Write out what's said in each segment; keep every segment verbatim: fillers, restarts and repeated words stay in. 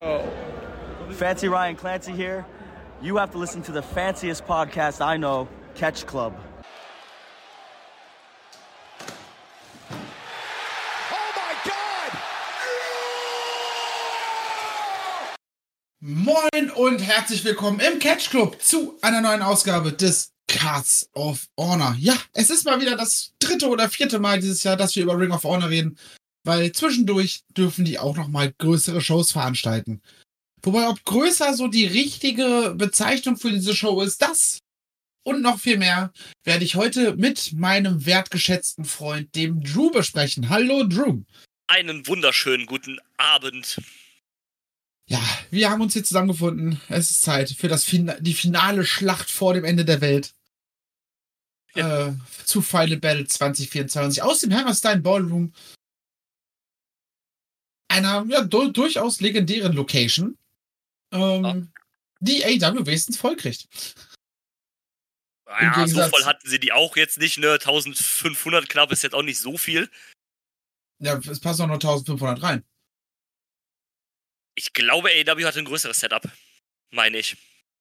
Oh. Fancy Ryan Clancy here. You have to listen to the fanciest podcast I know, Catch Club. Oh my God! Moin und herzlich willkommen im Catch Club zu einer neuen Ausgabe des Cards of Honor. Ja, es ist mal wieder das dritte oder vierte Mal dieses Jahr, dass wir über Ring of Honor reden, weil zwischendurch dürfen die auch noch mal größere Shows veranstalten. Wobei, ob größer so die richtige Bezeichnung für diese Show ist, das und noch viel mehr werde ich heute mit meinem wertgeschätzten Freund, dem Drew, besprechen. Hallo, Drew. Einen wunderschönen guten Abend. Ja, wir haben uns hier zusammengefunden. Es ist Zeit für das fin- die finale Schlacht vor dem Ende der Welt. Ja. Äh, zu Final Battle zwanzig vierundzwanzig aus dem Hammerstein Ballroom. Einer ja, du- durchaus legendären Location, ähm, ja. die A E W wenigstens voll kriegt. Ja, so voll hatten sie die auch jetzt nicht, ne? eintausendfünfhundert knapp ist jetzt auch nicht so viel. Ja, es passt auch nur eintausendfünfhundert rein. Ich glaube, A E W hatte ein größeres Setup. Meine ich.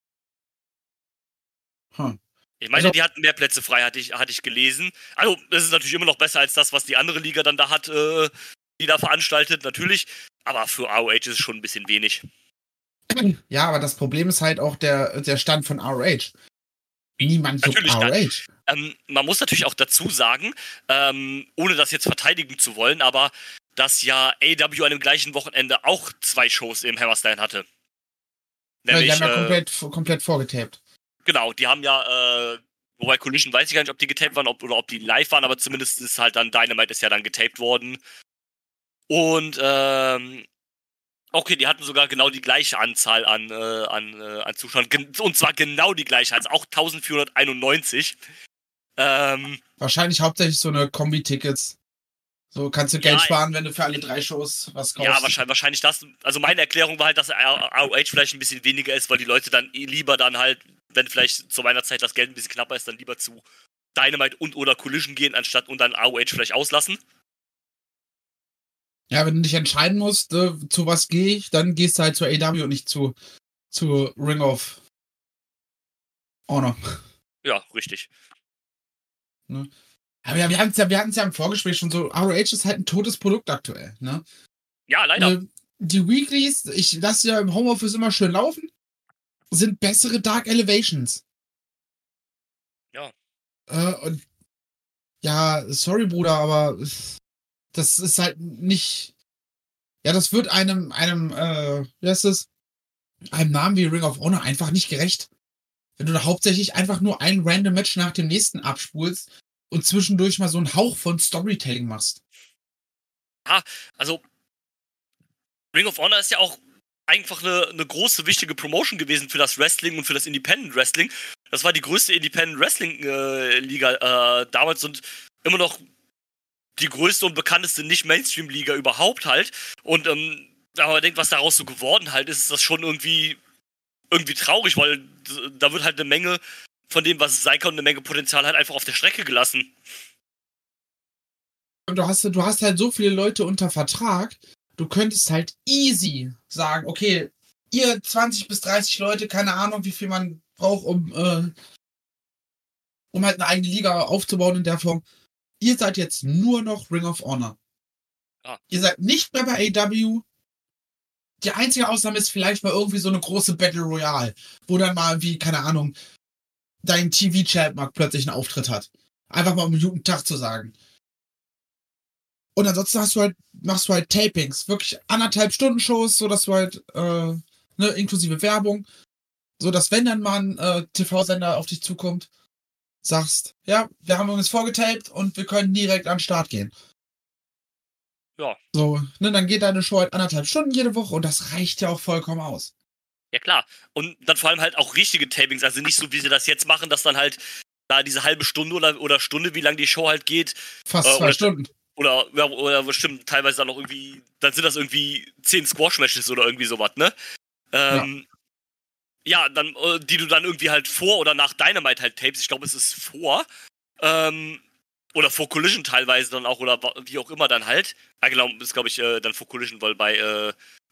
Hm. Ich meine, also, die hatten mehr Plätze frei, hatte ich, hatte ich gelesen. Also, das ist natürlich immer noch besser als das, was die andere Liga dann da hat, äh, die da veranstaltet, natürlich. Aber für R O H ist es schon ein bisschen wenig. Ja, aber das Problem ist halt auch der, der Stand von R O H. Niemand sucht R O H. Ähm, man muss natürlich auch dazu sagen, ähm, ohne das jetzt verteidigen zu wollen, aber dass ja A E W an dem gleichen Wochenende auch zwei Shows im Hammerstein hatte. Nämlich, ja, die haben ja äh, komplett, komplett vorgetaped. Genau, die haben ja, äh, wobei Collision weiß ich gar nicht, ob die getaped waren ob, oder ob die live waren, aber zumindest ist halt dann Dynamite ist ja dann getaped worden. Und, ähm, okay, die hatten sogar genau die gleiche Anzahl an, äh, an, äh, an Zuschauern. Gen- und zwar genau die gleiche, also auch eintausendvierhunderteinundneunzig. Ähm, Wahrscheinlich hauptsächlich so eine Kombi-Tickets. So kannst du Geld ja, sparen, wenn du für alle drei Shows was kaufst. Ja, wahrscheinlich, wahrscheinlich das. Also meine Erklärung war halt, dass R O H vielleicht ein bisschen weniger ist, weil die Leute dann lieber dann halt, wenn vielleicht zu meiner Zeit das Geld ein bisschen knapper ist, dann lieber zu Dynamite und oder Collision gehen, anstatt und dann R O H vielleicht auslassen. Ja, wenn du dich entscheiden musst, äh, zu was gehe ich, dann gehst du halt zu A E W und nicht zu, zu Ring of Honor. Ja, richtig. Ne? Aber ja, wir hatten es ja, wir hatten's ja im Vorgespräch schon so, R O H ist halt ein totes Produkt aktuell, ne? Ja, leider. Äh, die Weeklies, ich lasse ja im Homeoffice immer schön laufen, sind bessere Dark Elevations. Ja. Äh, und ja, sorry, Bruder, aber das ist halt nicht. Ja, das wird einem, einem, äh, wie heißt das? Einem Namen wie Ring of Honor einfach nicht gerecht. Wenn du da hauptsächlich einfach nur ein random Match nach dem nächsten abspulst und zwischendurch mal so einen Hauch von Storytelling machst. Ah, also Ring of Honor ist ja auch einfach eine, eine große, wichtige Promotion gewesen für das Wrestling und für das Independent Wrestling. Das war die größte Independent Wrestling-Liga äh, äh, damals und immer noch die größte und bekannteste Nicht-Mainstream-Liga überhaupt halt. Und ähm, wenn man denkt, was daraus so geworden halt ist, ist das schon irgendwie irgendwie traurig, weil da wird halt eine Menge von dem, was es sein kann, eine Menge Potenzial halt einfach auf der Strecke gelassen. Und du hast, du hast halt so viele Leute unter Vertrag, du könntest halt easy sagen, okay, ihr zwanzig bis dreißig Leute, keine Ahnung, wie viel man braucht, um, äh, um halt eine eigene Liga aufzubauen in der Form. Ihr seid jetzt nur noch Ring of Honor. Ja. Ihr seid nicht mehr bei A E W. Die einzige Ausnahme ist vielleicht mal irgendwie so eine große Battle Royale, wo dann mal wie, keine Ahnung, dein T V-Champ mal plötzlich einen Auftritt hat. Einfach mal um einen guten Tag zu sagen. Und ansonsten hast du halt, machst du halt Tapings, wirklich anderthalb Stunden Shows, so dass du halt, äh, ne, inklusive Werbung, so dass wenn dann mal ein äh, T V-Sender auf dich zukommt, sagst, ja, wir haben uns vorgetaped und wir können direkt an den Start gehen. Ja. So, ne, dann geht deine Show halt anderthalb Stunden jede Woche und das reicht ja auch vollkommen aus. Ja, klar. Und dann vor allem halt auch richtige Tapings, also nicht so, wie sie das jetzt machen, dass dann halt da diese halbe Stunde oder, oder Stunde, wie lange die Show halt geht. Fast äh, zwei oder, Stunden. Oder, ja, oder bestimmt teilweise dann noch irgendwie, dann sind das irgendwie zehn Squash-Matches oder irgendwie sowas, ne? Ähm, ja. ja, dann, äh, die du dann irgendwie halt vor oder nach Dynamite halt tapes, ich glaube, es ist vor, ähm, oder vor Collision teilweise dann auch, oder wie auch immer dann halt. Ja, genau, ist glaube ich äh, dann vor Collision, weil bei, äh,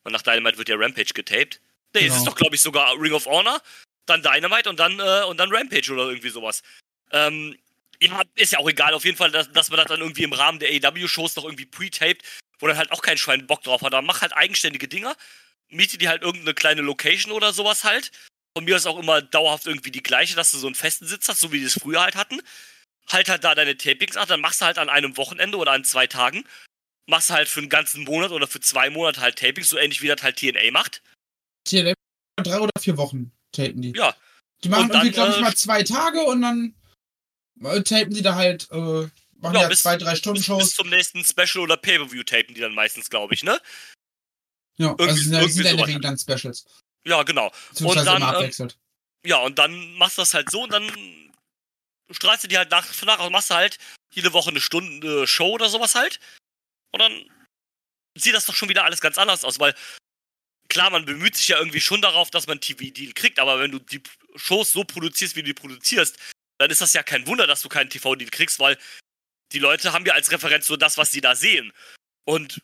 Und nach Dynamite wird ja Rampage getaped. Nee, Genau. es ist doch, glaube ich, sogar Ring of Honor, dann Dynamite und dann, äh, und dann Rampage oder irgendwie sowas. Ähm, ja, ist ja auch egal. Auf jeden Fall, dass, dass man das dann irgendwie im Rahmen der A E W-Shows noch irgendwie pre-taped, wo dann halt auch kein Schwein Bock drauf hat. Aber mach halt eigenständige Dinger, miete die halt irgendeine kleine Location oder sowas halt. Von mir ist auch immer dauerhaft irgendwie die gleiche, dass du so einen festen Sitz hast, so wie die es früher halt hatten. Halt halt da deine Tapings ab, dann machst du halt an einem Wochenende oder an zwei Tagen, machst du halt für einen ganzen Monat oder für zwei Monate halt Tapings, so ähnlich wie das halt T N A macht. T N A drei oder vier Wochen tapen die. Ja. Die machen Und dann, irgendwie, glaube ich, äh, mal zwei Tage und dann äh, tapen die da halt, äh, machen Ja, ja bis- zwei, drei Stunden Bis, Shows. bis zum nächsten Special oder Pay-Per-View tapen die dann meistens, glaube ich, ne? Ja, also irgendwie- sind ja, irgendwie sind ja in der sowas. Regel dann Specials. Ja, genau. Beziehungsweise dann, immer ähm, abwechselt. Ja, und dann machst du das halt so und dann strahlst du die halt nach für nach und machst du halt jede Woche eine Stunde äh, Show oder sowas halt. Und dann sieht das doch schon wieder alles ganz anders aus, weil klar, man bemüht sich ja irgendwie schon darauf, dass man einen T V-Deal kriegt, aber wenn du die Shows so produzierst, wie du die produzierst, dann ist das ja kein Wunder, dass du keinen T V-Deal kriegst, weil die Leute haben ja als Referenz so das, was sie da sehen. Und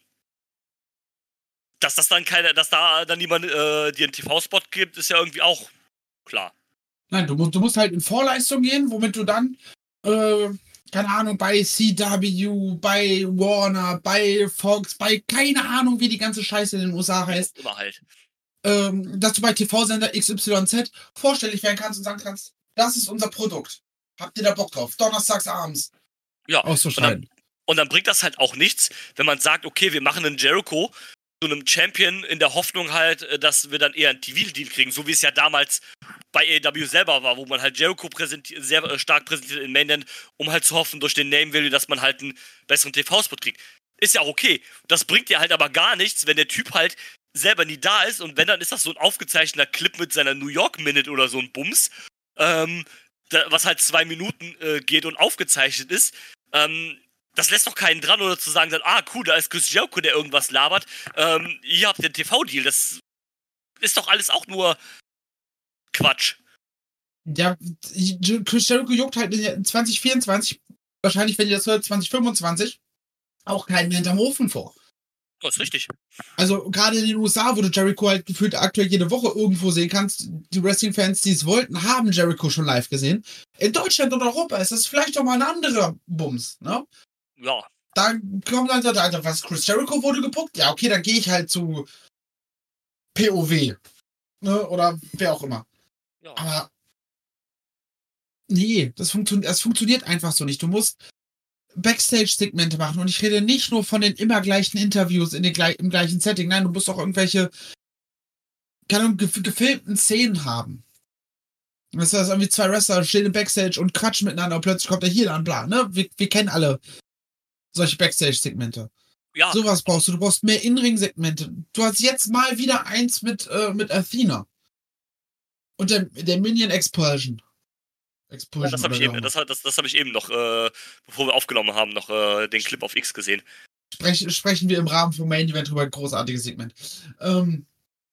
dass das dann keine, dass da dann niemand äh, dir einen T V-Spot gibt, ist ja irgendwie auch klar. Nein, du musst, du musst halt in Vorleistung gehen, womit du dann, äh, keine Ahnung, bei C W, bei Warner, bei Fox, bei keine Ahnung, wie die ganze Scheiße in den U S A heißt, Immer halt. ähm, dass du bei T V-Sender X Y Z vorstellig werden kannst und sagen kannst, das ist unser Produkt. Habt ihr da Bock drauf? Donnerstags abends. Ja, Auszuschneiden. und dann bringt das halt auch nichts, wenn man sagt, okay, wir machen einen Jericho zu einem Champion in der Hoffnung halt, äh, dass wir dann eher einen T V-Deal kriegen, so wie es ja damals bei A E W selber war, wo man halt Jericho präsenti- sehr äh, stark präsentiert in Mainland, um halt zu hoffen durch den Name-Value, dass man halt einen besseren T V-Spot kriegt. Ist ja auch okay. Das bringt dir halt aber gar nichts, wenn der Typ halt selber nie da ist und wenn, dann ist das so ein aufgezeichneter Clip mit seiner New York-Minute oder so ein Bums, ähm, da, was halt zwei Minuten äh, geht und aufgezeichnet ist. Ähm, das lässt doch keinen dran, oder zu sagen, dann, ah, cool, da ist Chris Jericho, der irgendwas labert. Ähm, ihr habt den T V-Deal. Das ist doch alles auch nur Quatsch. Ja, Chris Jericho juckt halt in zwanzig vierundzwanzig, wahrscheinlich, wenn ihr das hört, zwanzig fünfundzwanzig, auch keinen mehr hinterm Ofen vor. Das ist richtig. Also gerade in den U S A, wo du Jericho halt gefühlt aktuell jede Woche irgendwo sehen kannst, die Wrestling-Fans, die es wollten, haben Jericho schon live gesehen. In Deutschland und Europa ist das vielleicht doch mal ein anderer Bums, ne? Ja. Da kommt dann so, Alter, was, Chris Jericho wurde gepuckt? Ja, okay, dann gehe ich halt zu P O W. Ne? Oder wer auch immer. ja. Aber nee, das, funktio das funktioniert einfach so nicht. Du musst Backstage-Segmente machen und ich rede nicht nur von den immer gleichen Interviews in den gle im gleichen Setting. Nein, du musst auch irgendwelche keine Ahnung, gef gefilmten Szenen haben. Das heißt, irgendwie zwei Wrestler stehen im Backstage und quatschen miteinander und plötzlich kommt er hier an, bla, ne? Wir, wir kennen alle solche Backstage-Segmente. Ja. Sowas brauchst du. Du brauchst mehr In-Ring-Segmente. Du hast jetzt mal wieder eins mit, äh, mit Athena. Und der, der Minion Expulsion. Expulsion Ja, das habe oder ich wie eben, auch das, das, das hab ich eben noch, äh, bevor wir aufgenommen haben, noch äh, den Clip auf X gesehen. Sprech, sprechen wir im Rahmen vom Main Event über ein großartiges Segment. Ähm,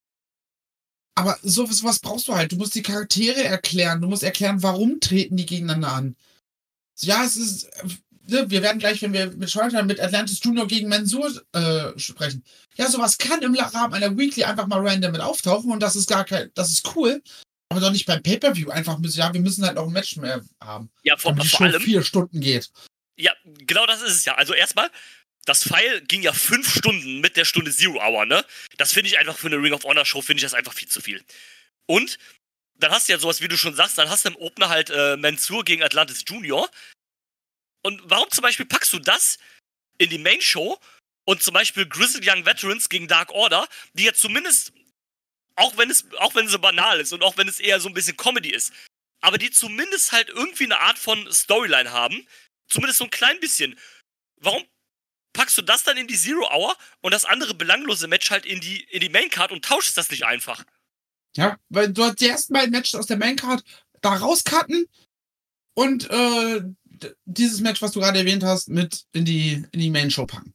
aber sowas, sowas brauchst du halt. Du musst die Charaktere erklären. Du musst erklären, warum treten die gegeneinander an. Ja, es ist. Ne, wir werden gleich, wenn wir mit Schweinstein mit Atlantis Junior gegen Mensur äh, sprechen. Ja, sowas kann im Rahmen einer Weekly einfach mal random mit auftauchen und das ist gar kein. Das ist cool. Aber doch nicht beim Pay-Per-View. Einfach müssen, ja, wir müssen halt noch ein Match mehr haben. Ja, vor, Damit die vor Show allem. vier Stunden geht. Ja, genau das ist es ja. Also erstmal, das Pfeil ging ja fünf Stunden mit der Stunde Zero Hour, ne? Das finde ich einfach für eine Ring of Honor Show, finde ich das einfach viel zu viel. Und dann hast du ja sowas, wie du schon sagst, dann hast du im Opener halt äh, Mansoor gegen Atlantis Junior. Und warum zum Beispiel packst du das in die Main Show und zum Beispiel Grizzled Young Veterans gegen Dark Order, die ja zumindest, auch wenn es, auch wenn es so banal ist und auch wenn es eher so ein bisschen Comedy ist, aber die zumindest halt irgendwie eine Art von Storyline haben, zumindest so ein klein bisschen. Warum packst du das dann in die Zero Hour und das andere belanglose Match halt in die, in die Maincard und tauschst das nicht einfach? Ja, weil du hast die ersten beiden Matches aus der Maincard da rauscutten und äh, d- dieses Match, was du gerade erwähnt hast, mit in die, in die Main-Show packen.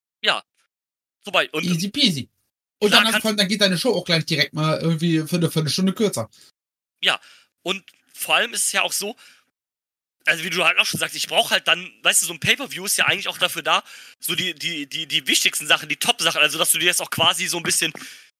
Wobei, und Easy peasy. Und Klar, dann, hast, kannst- dann geht deine Show auch gleich direkt mal irgendwie für eine, für eine Stunde kürzer. Und vor allem ist es ja auch so, also wie du halt auch schon sagst, ich brauche halt dann, weißt du, so ein Pay-Per-View ist ja eigentlich auch dafür da, so die, die, die, die wichtigsten Sachen, die Top-Sachen, also dass du dir jetzt auch quasi so ein bisschen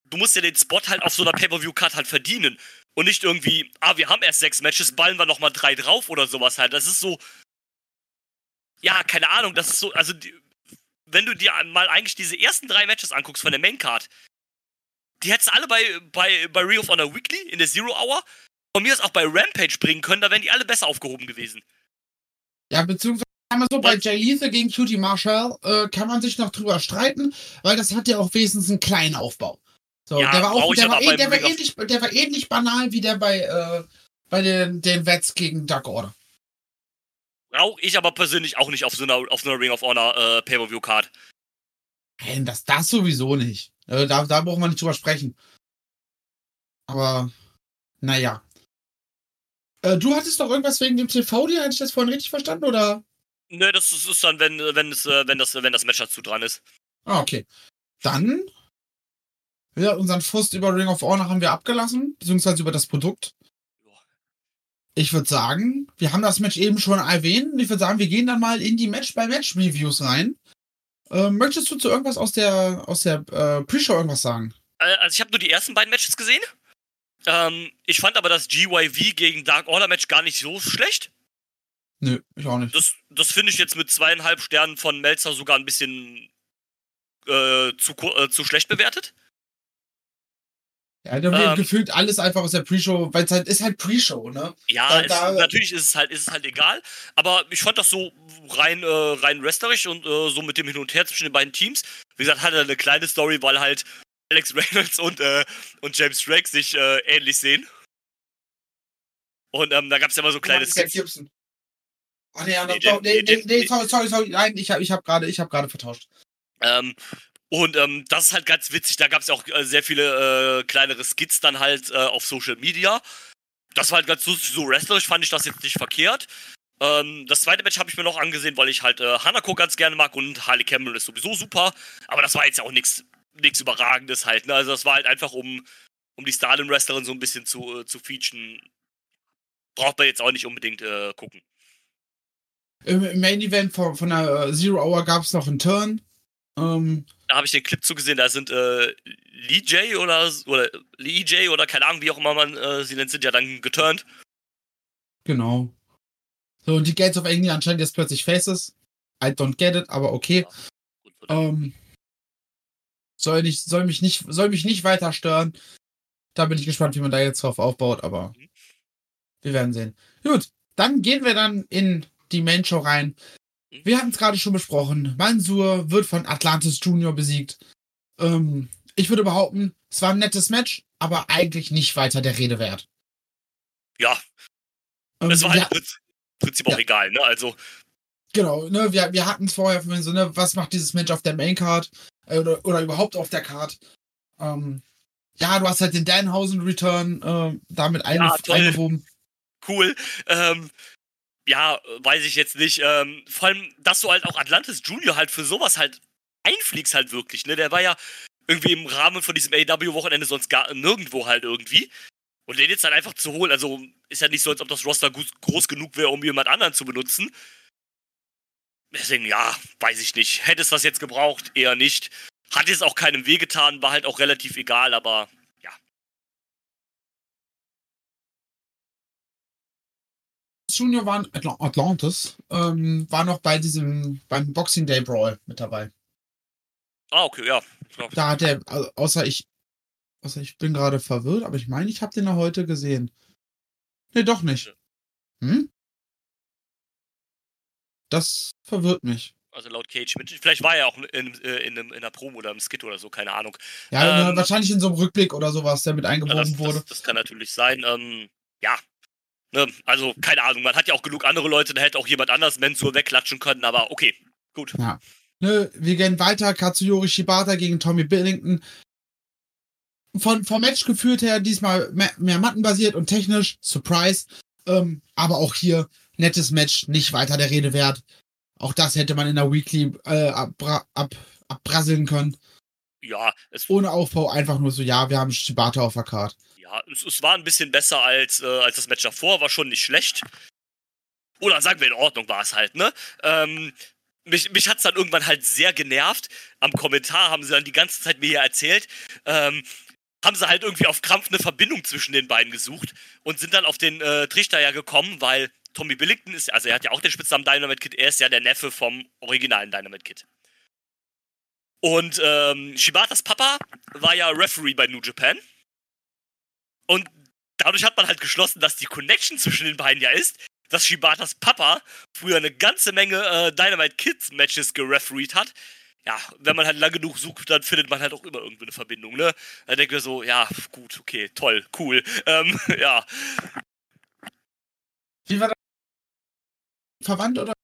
du musst ja den Spot halt auf so einer Pay-Per-View-Card halt verdienen. Und nicht irgendwie, ah, wir haben erst sechs Matches, ballen wir nochmal drei drauf oder sowas halt. Das ist so, ja, keine Ahnung, das ist so, also, die, wenn du dir mal eigentlich diese ersten drei Matches anguckst von der Main-Card, die hättest du alle bei, bei, bei Ring of Honor Weekly in der Zero Hour, von mir aus auch bei Rampage bringen können, da wären die alle besser aufgehoben gewesen. Ja, beziehungsweise kann man so bei Jay Lethal gegen Q T Marshall äh, kann man sich noch drüber streiten, weil das hat ja auch wenigstens einen kleinen Aufbau. So, Ja, der war auch, brauch ich der war, aber eh, der, beim war Ring of- ähnlich, der war ähnlich banal wie der bei, äh, bei den, den Vets gegen Dark Order. Brauche ich aber persönlich auch nicht auf so einer, auf so einer Ring of Honor äh, Pay-Per-View-Card. Nein, das, das sowieso nicht. Äh, da, da brauchen wir nicht drüber sprechen. Aber, naja. Äh, du hattest doch irgendwas wegen dem T V-Deal, hatte ich das vorhin richtig verstanden, oder? Nö, das ist, ist dann, wenn, wenn, es, äh, wenn, das, wenn das Match dazu dran ist. Ah, okay. Dann, ja, unseren Frust über Ring of Honor haben wir abgelassen, beziehungsweise über das Produkt. Ich würde sagen, wir haben das Match eben schon erwähnt. Ich würde sagen, wir gehen dann mal in die Match-by-Match-Reviews rein. Ähm, möchtest du zu irgendwas aus der, aus der äh, Pre-Show irgendwas sagen? Äh, also ich habe nur die ersten beiden Matches gesehen. Ähm, ich fand aber das G Y V gegen Dark Order Match gar nicht so schlecht. Nö, ich auch nicht. Das, das finde ich jetzt mit zweieinhalb Sternen von Meltzer sogar ein bisschen äh, zu, äh, zu schlecht bewertet. Ja, da wird ähm, gefühlt alles einfach aus der Pre-Show, weil es halt ist halt Pre-Show, ne? Ja, Da- es, da- natürlich ist es halt, ist es halt egal. Aber ich fand das so rein, äh, rein wrestlerisch und äh, so mit dem Hin und Her zwischen den beiden Teams. Wie gesagt, hatte eine kleine Story, weil halt Alex Reynolds und, äh, und James Drake sich äh, ähnlich sehen. Und ähm, da gab es ja immer so kleine Cat Skits. Gibson. Ach nee, ja, Nee, doch, den- nee, nee, nee, nee, den- sorry, sorry, sorry, nein, ich habe ich hab gerade ich hab gerade vertauscht. Ähm, und ähm, das ist halt ganz witzig. Da gab es auch äh, sehr viele äh, kleinere Skits dann halt äh, auf Social Media. Das war halt ganz lustig. So wrestlerisch fand ich das jetzt nicht verkehrt. Ähm, das zweite Match habe ich mir noch angesehen, weil ich halt äh, Hanako ganz gerne mag und Harley Cameron ist sowieso super. Aber das war jetzt ja auch nichts nichts Überragendes halt. Ne? Also das war halt einfach, um, um die Stardom-Wrestlerin so ein bisschen zu, äh, zu featuren. Braucht man jetzt auch nicht unbedingt äh, gucken. Im, im Main Event von, von der äh, Zero Hour gab es noch einen Turn. Ähm, Da habe ich den Clip zugesehen, da sind äh, Lee J oder, oder Lee J oder keine Ahnung, wie auch immer man äh, sie nennt, sind ja dann geturnt. genau. So, und die Gates of England anscheinend jetzt plötzlich Faces. I don't get it, aber okay. Ähm, soll, nicht, soll, mich nicht, soll mich nicht weiter stören. Da bin ich gespannt, wie man da jetzt drauf aufbaut, aber Mhm. wir werden sehen. Gut, dann gehen wir dann in die Main Show rein. Wir hatten es gerade schon besprochen. Mansoor wird von Atlantis Junior besiegt. Ähm, ich würde behaupten, es war ein nettes Match, aber eigentlich nicht weiter der Rede wert. Ja, Ähm, das war wir- halt im Prinzip, Prinzip auch Ja. egal, ne? Also, Genau, ne, wir, wir hatten es vorher von so, ne, was macht dieses Match auf der Maincard äh, oder, oder überhaupt auf der Card? Ähm, ja, du hast halt den Danhausen-Return äh, damit einge Ja, toll. eingewoben. cool. Ähm, ja, weiß ich jetzt nicht. Ähm, vor allem, dass du halt auch Atlantis Junior halt für sowas halt einfliegst halt wirklich, ne? Der war ja irgendwie im Rahmen von diesem A E W-Wochenende sonst gar nirgendwo halt irgendwie. Und den jetzt halt einfach zu holen, also ist ja nicht so, als ob das Roster gut, groß genug wäre, um jemand anderen zu benutzen. Deswegen, ja, weiß ich nicht. Hätte es das jetzt gebraucht? Eher nicht. Hat jetzt auch keinem wehgetan, war halt auch relativ egal, aber ja. Junior waren Atl Atlantis, ähm, war noch bei diesem, beim Boxing Day Brawl mit dabei. Ah, okay, ja. ja. Da hat er, au- außer ich, außer ich bin gerade verwirrt, aber ich meine, ich habe den ja heute gesehen. Nee, doch nicht. Hm? Das verwirrt mich. Also laut Cage mit. Vielleicht war er auch in, in, in, in einer Promo oder im Skit oder so, keine Ahnung. Ja, Ähm, ne, wahrscheinlich in so einem Rückblick oder sowas, der mit Ja, eingewoben das, wurde. das, das kann natürlich sein. Ähm, ja. Ne, also, keine Ahnung, man hat ja auch genug andere Leute, da hätte auch jemand anders Mensur wegklatschen können, aber okay, gut. Ja. Ne, wir gehen weiter. Katsuyori Shibata gegen Tommy Billington. Von, vom Match geführt her diesmal mehr, mehr mattenbasiert und technisch. Surprise. Ähm, aber auch hier nettes Match, nicht weiter der Rede wert. Auch das hätte man in der Weekly äh, abbra ab, abbrasseln können. Ja, es, Ohne Aufbau, einfach nur so, ja, wir haben Shibata auf der Card. ja, es, es war ein bisschen besser als, äh, als das Match davor, war schon nicht schlecht. Oder sagen wir, in Ordnung war es halt, ne? Ähm, mich mich hat es dann irgendwann halt sehr genervt. Am Kommentar haben sie dann die ganze Zeit mir hier erzählt, ähm, haben sie halt irgendwie auf Krampf eine Verbindung zwischen den beiden gesucht und sind dann auf den äh, Trichter ja gekommen, weil Tommy Billington ist, also er hat ja auch den Spitznamen Dynamite Kid, er ist ja der Neffe vom originalen Dynamite Kid. Und ähm, Shibatas Papa war ja Referee bei New Japan. Und dadurch hat man halt geschlossen, dass die Connection zwischen den beiden ja ist, dass Shibatas Papa früher eine ganze Menge äh, Dynamite Kids Matches gerefereed hat. Ja, wenn man halt lang genug sucht, dann findet man halt auch immer irgendwie eine Verbindung, ne? Da denke ich mir so, ja, gut, okay, toll, cool. Ähm, ja. Wie war das? Verwandt oder?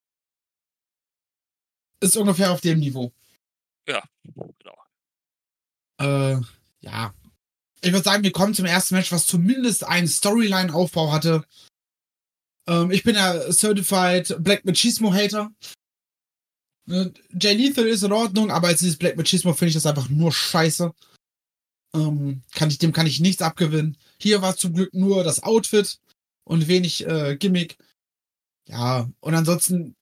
Ist ungefähr auf dem Niveau. Ja, genau. Äh, ja. Ich würde sagen, wir kommen zum ersten Match, was zumindest einen Storyline-Aufbau hatte. Ähm, ich bin ja Certified Black Machismo-Hater. Ne, Jay Lethal ist in Ordnung, aber als dieses Black Machismo finde ich das einfach nur scheiße. Ähm, kann ich, dem kann ich nichts abgewinnen. Hier war zum Glück nur das Outfit und wenig äh, Gimmick. Ja, und ansonsten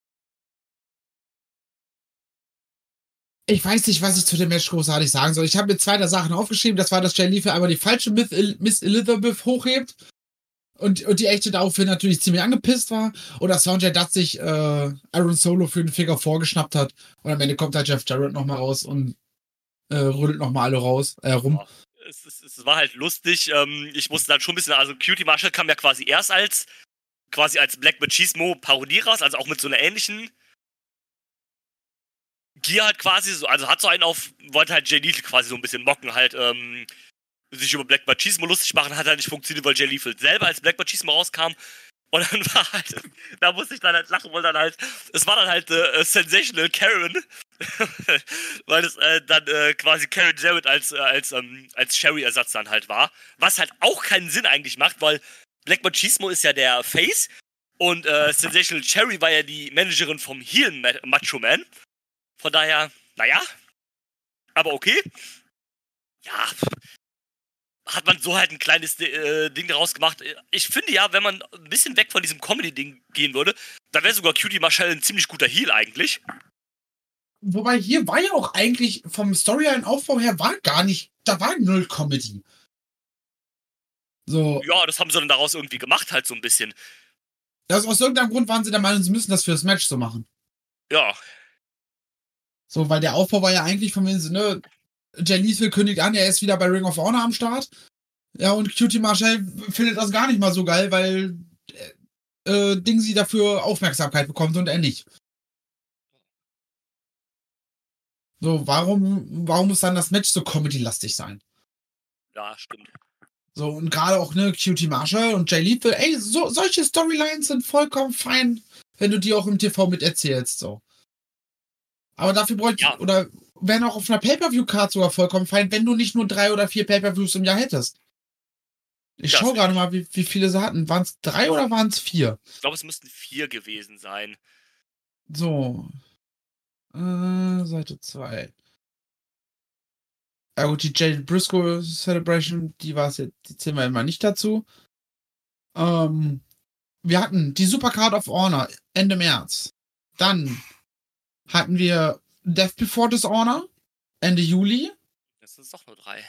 ich weiß nicht, was ich zu dem Match großartig sagen soll. Ich habe mir zwei der Sachen aufgeschrieben. Das war, dass Jay Lethal einmal die falsche Miss Elizabeth hochhebt und, und die echte daraufhin natürlich ziemlich angepisst war. Und dass Sonjay Dutt sich äh, Aaron Solo für den Figure vorgeschnappt hat. Und am Ende kommt halt Jeff Jarrett nochmal raus und äh, rüttelt nochmal alle raus, äh, rum. Ja, es, es, es war halt lustig. Ähm, ich musste dann schon ein bisschen, also Cutie Marshall kam ja quasi erst als quasi als Black Machismo Parodie raus, also auch mit so einer ähnlichen Gier halt quasi, so, also hat so einen auf, wollte halt Jay Lethal quasi so ein bisschen mocken, halt, ähm, sich über Black Machismo lustig machen, hat halt nicht funktioniert, weil Jay Lethal selber als Black Machismo rauskam. Und dann war halt, da musste ich dann halt lachen, weil dann halt, es war dann halt äh, Sensational Karen, weil es äh, dann äh, quasi Karen Jarrett als, äh, als, ähm, als Sherry-Ersatz dann halt war. Was halt auch keinen Sinn eigentlich macht, weil Black Machismo ist ja der Face und äh, Sensational Cherry war ja die Managerin vom Heel Macho Man. Von daher, naja, aber okay. Ja, hat man so halt ein kleines äh, Ding daraus gemacht. Ich finde ja, wenn man ein bisschen weg von diesem Comedy-Ding gehen würde, dann wäre sogar Cutie Marshall ein ziemlich guter Heel eigentlich. Wobei hier war ja auch eigentlich vom Storyline-Aufbau her war gar nicht, da war null Comedy. So. Ja, das haben sie dann daraus irgendwie gemacht, halt so ein bisschen. Das, aus irgendeinem Grund waren sie der Meinung, sie müssen das für das Match so machen. Ja. So, weil der Aufbau war ja eigentlich von mir, ne, Jay Lethal kündigt an, er ist wieder bei Ring of Honor am Start. Ja, und Cutie Marshall findet das gar nicht mal so geil, weil äh, Ding sie dafür Aufmerksamkeit bekommt und er nicht. So, warum, warum muss dann das Match so comedy-lastig sein? Ja, stimmt. So, und gerade auch, ne, Cutie Marshall und Jay Lethal, ey, so, solche Storylines sind vollkommen fein, wenn du die auch im T V mit erzählst, so. Aber dafür bräuchte ja. oder wären auch auf einer Pay-Per-View-Card sogar vollkommen fein, wenn du nicht nur drei oder vier Pay-Per-Views im Jahr hättest. Ich ja, schaue gerade mal, wie, wie viele sie hatten. Waren es drei oder waren es vier? Ich glaube, es müssten vier gewesen sein. So. Äh, Seite zwei. Ja gut, die Jade Briscoe Celebration, die war es jetzt, die zählen wir immer nicht dazu. Ähm, wir hatten die Supercard of Honor Ende März. Dann hatten wir Death Before Dishonor Ende Juli. Das sind doch nur drei.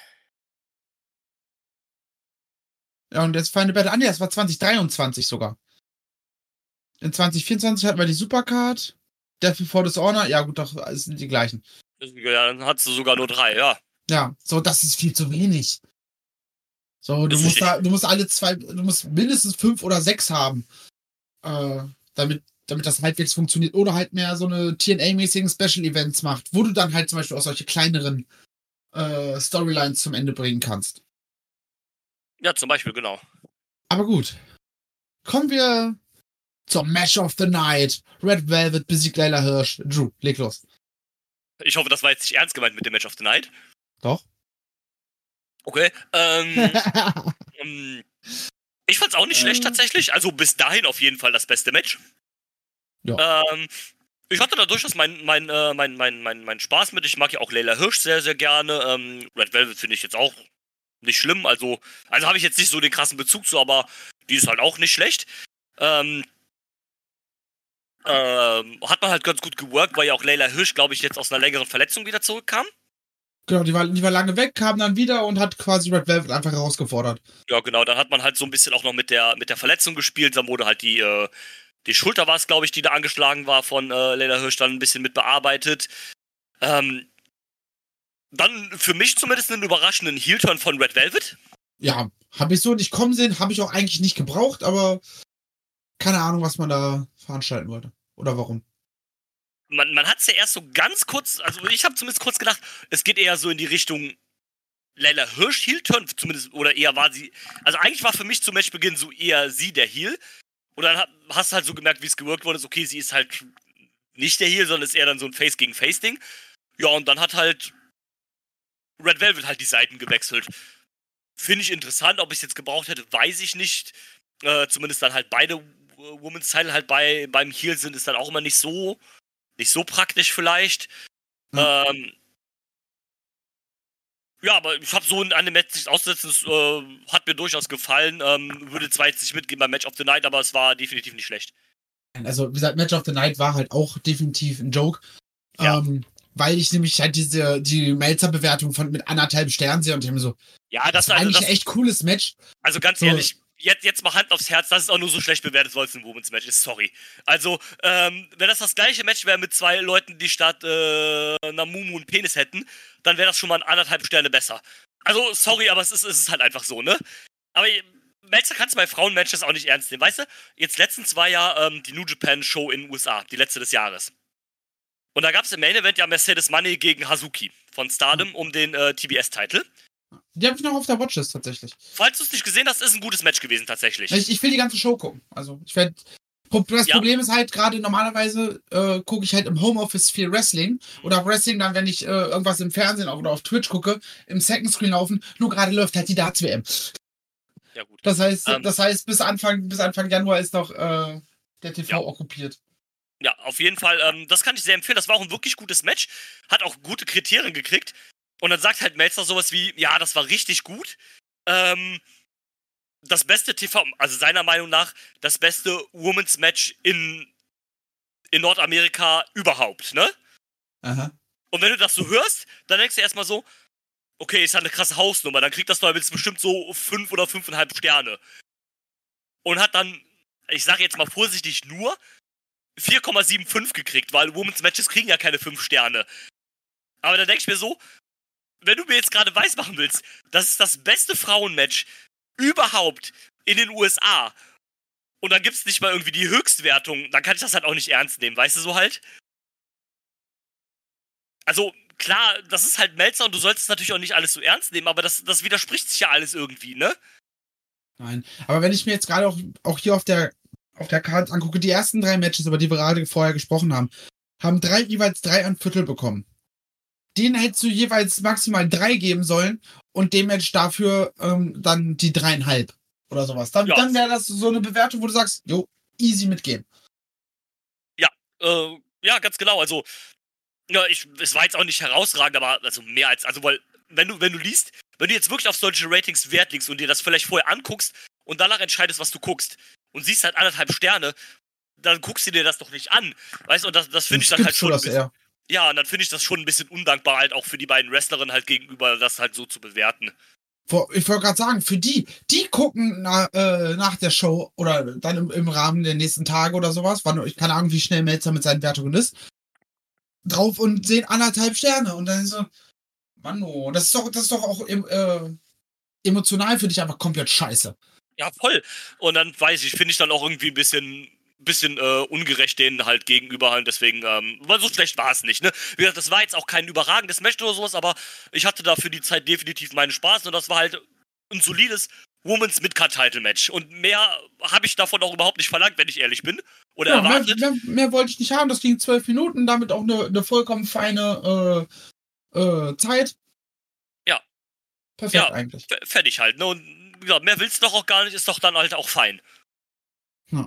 Ja, und jetzt Final Battle. Ah, nee, das war zwanzig dreiundzwanzig sogar. In zwanzig vierundzwanzig hatten wir die Supercard. Death Before Dishonor. Ja, gut, doch, es sind die gleichen. Ja, dann hattest du sogar nur drei, ja. Ja, so, das ist viel zu wenig. So, du Das musst ist da, du musst alle zwei, du musst mindestens fünf oder sechs haben. Äh, damit, damit das halbwegs funktioniert. Oder halt mehr so eine T N A-mäßigen Special Events macht, wo du dann halt zum Beispiel auch solche kleineren äh, Storylines zum Ende bringen kannst. Ja, zum Beispiel, genau. Aber gut. Kommen wir zum Match of the Night. Red Velvet besiegt Layla Hirsch. Drew, leg los. Ich hoffe, das war jetzt nicht ernst gemeint mit dem Match of the Night. Doch. Okay. Ähm, ähm, ich fand's auch nicht schlecht tatsächlich. Also bis dahin auf jeden Fall das beste Match. Ja. Ähm, ich hatte da durchaus meinen mein, äh, mein, mein, mein, mein Spaß mit. Ich mag ja auch Layla Hirsch sehr, sehr gerne. Ähm, Red Velvet finde ich jetzt auch nicht schlimm. Also, also habe ich jetzt nicht so den krassen Bezug zu, aber die ist halt auch nicht schlecht. Ähm, ähm, hat man halt ganz gut geworkt, weil ja auch Layla Hirsch, glaube ich, jetzt aus einer längeren Verletzung wieder zurückkam. Genau, die war, die war lange weg, kam dann wieder und hat quasi Red Velvet einfach herausgefordert. Ja, genau, dann hat man halt so ein bisschen auch noch mit der, mit der Verletzung gespielt, dann wurde halt die, äh, die Schulter war es, glaube ich, die da angeschlagen war von äh, Leyla Hirsch, dann ein bisschen mit bearbeitet. Ähm, dann für mich zumindest einen überraschenden Heel-Turn von Red Velvet. Ja, habe ich so nicht kommen sehen, habe ich auch eigentlich nicht gebraucht, aber keine Ahnung, was man da veranstalten wollte. Oder warum. Man, man hat es ja erst so ganz kurz, also ich habe zumindest kurz gedacht, es geht eher so in die Richtung Leyla Hirsch Heel-Turn, zumindest, oder eher war sie, also eigentlich war für mich zum Matchbeginn so eher sie der Heel. Und dann hast du halt so gemerkt, wie es geworkt worden ist, okay, sie ist halt nicht der Heel, sondern ist eher dann so ein Face-gegen-Face-Ding. Ja, und dann hat halt Red Velvet halt die Seiten gewechselt. Finde ich interessant, ob ich es jetzt gebraucht hätte, weiß ich nicht. Äh, zumindest dann halt beide Women's Title halt bei, beim Heel sind, ist dann auch immer nicht so, nicht so praktisch vielleicht. Mhm. Ähm, ja, aber ich habe so an dem Match nichts auszusetzen, das äh, hat mir durchaus gefallen. Ähm, würde zwar jetzt nicht mitgehen beim Match of the Night, aber es war definitiv nicht schlecht. Also, wie gesagt, Match of the Night war halt auch definitiv ein Joke. Ja. Ähm, weil ich nämlich halt diese, die Melzer-Bewertung von mit anderthalb Sternen sehe und ich habe mir so, ja, das, das war also eigentlich das, ein echt cooles Match. Also ganz so. ehrlich, jetzt, jetzt mal Hand aufs Herz, das ist auch nur so schlecht bewertet, weil es ein Women's Match ist, sorry. Also, ähm, wenn das das gleiche Match wäre mit zwei Leuten, die statt äh, einer Mumu einen Penis hätten, dann wäre das schon mal anderthalb Sterne besser. Also, sorry, aber es ist, es ist halt einfach so, ne? Aber Melzer kannst du bei Frauen-Matches auch nicht ernst nehmen, weißt du? Jetzt letztens war ja ähm, die New Japan Show in den U S A, die letzte des Jahres. Und da gab es im Main Event ja Mercedes Money gegen Hazuki von Stardom um den äh, T B S-Titel. Die habe ich noch auf der Watchlist tatsächlich. Falls du es nicht gesehen hast, ist ein gutes Match gewesen tatsächlich. Ich, ich will die ganze Show gucken. Also ich werde. Das ja. Problem ist halt gerade normalerweise äh, gucke ich halt im Homeoffice viel Wrestling oder Wrestling dann, wenn ich äh, irgendwas im Fernsehen oder auf Twitch gucke, im Second Screen laufen. Nur gerade läuft halt die Darts-W M. Ja gut. Das heißt, ähm, das heißt bis Anfang bis Anfang Januar ist noch äh, der T V ja. okkupiert. Ja, auf jeden Fall. Ähm, das kann ich sehr empfehlen. Das war auch ein wirklich gutes Match. Hat auch gute Kriterien gekriegt. Und dann sagt halt Melzer sowas wie, ja, das war richtig gut. Ähm, das beste T V, also seiner Meinung nach, das beste Women's Match in, in Nordamerika überhaupt, ne? Aha. Und wenn du das so hörst, dann denkst du erstmal so, okay, ist halt eine krasse Hausnummer, dann kriegt das doch jetzt bestimmt so fünf oder fünfeinhalb Sterne. Und hat dann, ich sage jetzt mal vorsichtig, nur vier Komma fünfundsiebzig gekriegt, weil Women's Matches kriegen ja keine fünf Sterne. Aber dann denk ich mir so, wenn du mir jetzt gerade weismachen willst, das ist das beste Frauenmatch überhaupt in den U S A und dann gibt's nicht mal irgendwie die Höchstwertung, dann kann ich das halt auch nicht ernst nehmen, weißt du so halt? Also, klar, das ist halt Melzer und du solltest natürlich auch nicht alles so ernst nehmen, aber das, das widerspricht sich ja alles irgendwie, ne? Nein, aber wenn ich mir jetzt gerade auch, auch hier auf der auf der Karte angucke, die ersten drei Matches, über die wir gerade vorher gesprochen haben, haben drei jeweils drei ein Viertel bekommen. Denen hättest du jeweils maximal drei geben sollen und dem Match dafür ähm, dann die dreieinhalb oder sowas. Dann, ja. dann wäre das so eine Bewertung, wo du sagst, jo, easy mitgeben. Ja, äh, ja, ganz genau. Also, ja, ich, es war jetzt auch nicht herausragend, aber also mehr als, also weil, wenn du, wenn du liest, wenn du jetzt wirklich auf solche Ratings Wert legst und dir das vielleicht vorher anguckst und danach entscheidest, was du guckst und siehst halt anderthalb Sterne, dann guckst du dir das doch nicht an. Weißt du, und das, das finde ich dann halt schon. Das eher. Ja, und dann finde ich das schon ein bisschen undankbar, halt auch für die beiden Wrestlerinnen halt gegenüber, das halt so zu bewerten. Ich wollte gerade sagen, für die, die gucken na, äh, nach der Show oder dann im, im Rahmen der nächsten Tage oder sowas, wann, ich keine Ahnung, wie schnell Melzer mit seinen Wertungen ist, drauf und sehen anderthalb Sterne und dann so, Mann, oh, das ist doch, das ist doch auch äh, emotional für dich einfach komplett scheiße. Ja, voll. Und dann weiß ich, finde ich dann auch irgendwie ein bisschen... bisschen äh, ungerecht denen halt gegenüber halt, deswegen, ähm, weil so schlecht war es nicht, ne? Wie gesagt, das war jetzt auch kein überragendes Match oder sowas, aber ich hatte da für die Zeit definitiv meinen Spaß und das war halt ein solides Women's Midcard-Title-Match und mehr habe ich davon auch überhaupt nicht verlangt, wenn ich ehrlich bin, oder ja, erwartet. Mehr, mehr, mehr wollte ich nicht haben, das ging zwölf Minuten, damit auch eine, eine vollkommen feine äh, äh, Zeit. Ja. Perfekt ja, eigentlich. F- fertig halt, ne? Und wie gesagt, mehr willst du doch auch gar nicht, ist doch dann halt auch fein. Ja.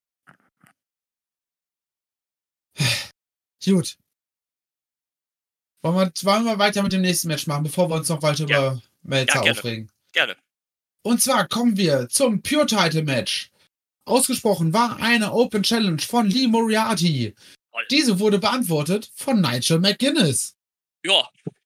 Gut. Wollen wir, wollen wir weiter mit dem nächsten Match machen, bevor wir uns noch weiter ja. über Melzer ja, aufregen? Gerne. Und zwar kommen wir zum Pure Title Match. Ausgesprochen war eine Open Challenge von Lee Moriarty. Voll. Diese wurde beantwortet von Nigel McGuinness. Ja.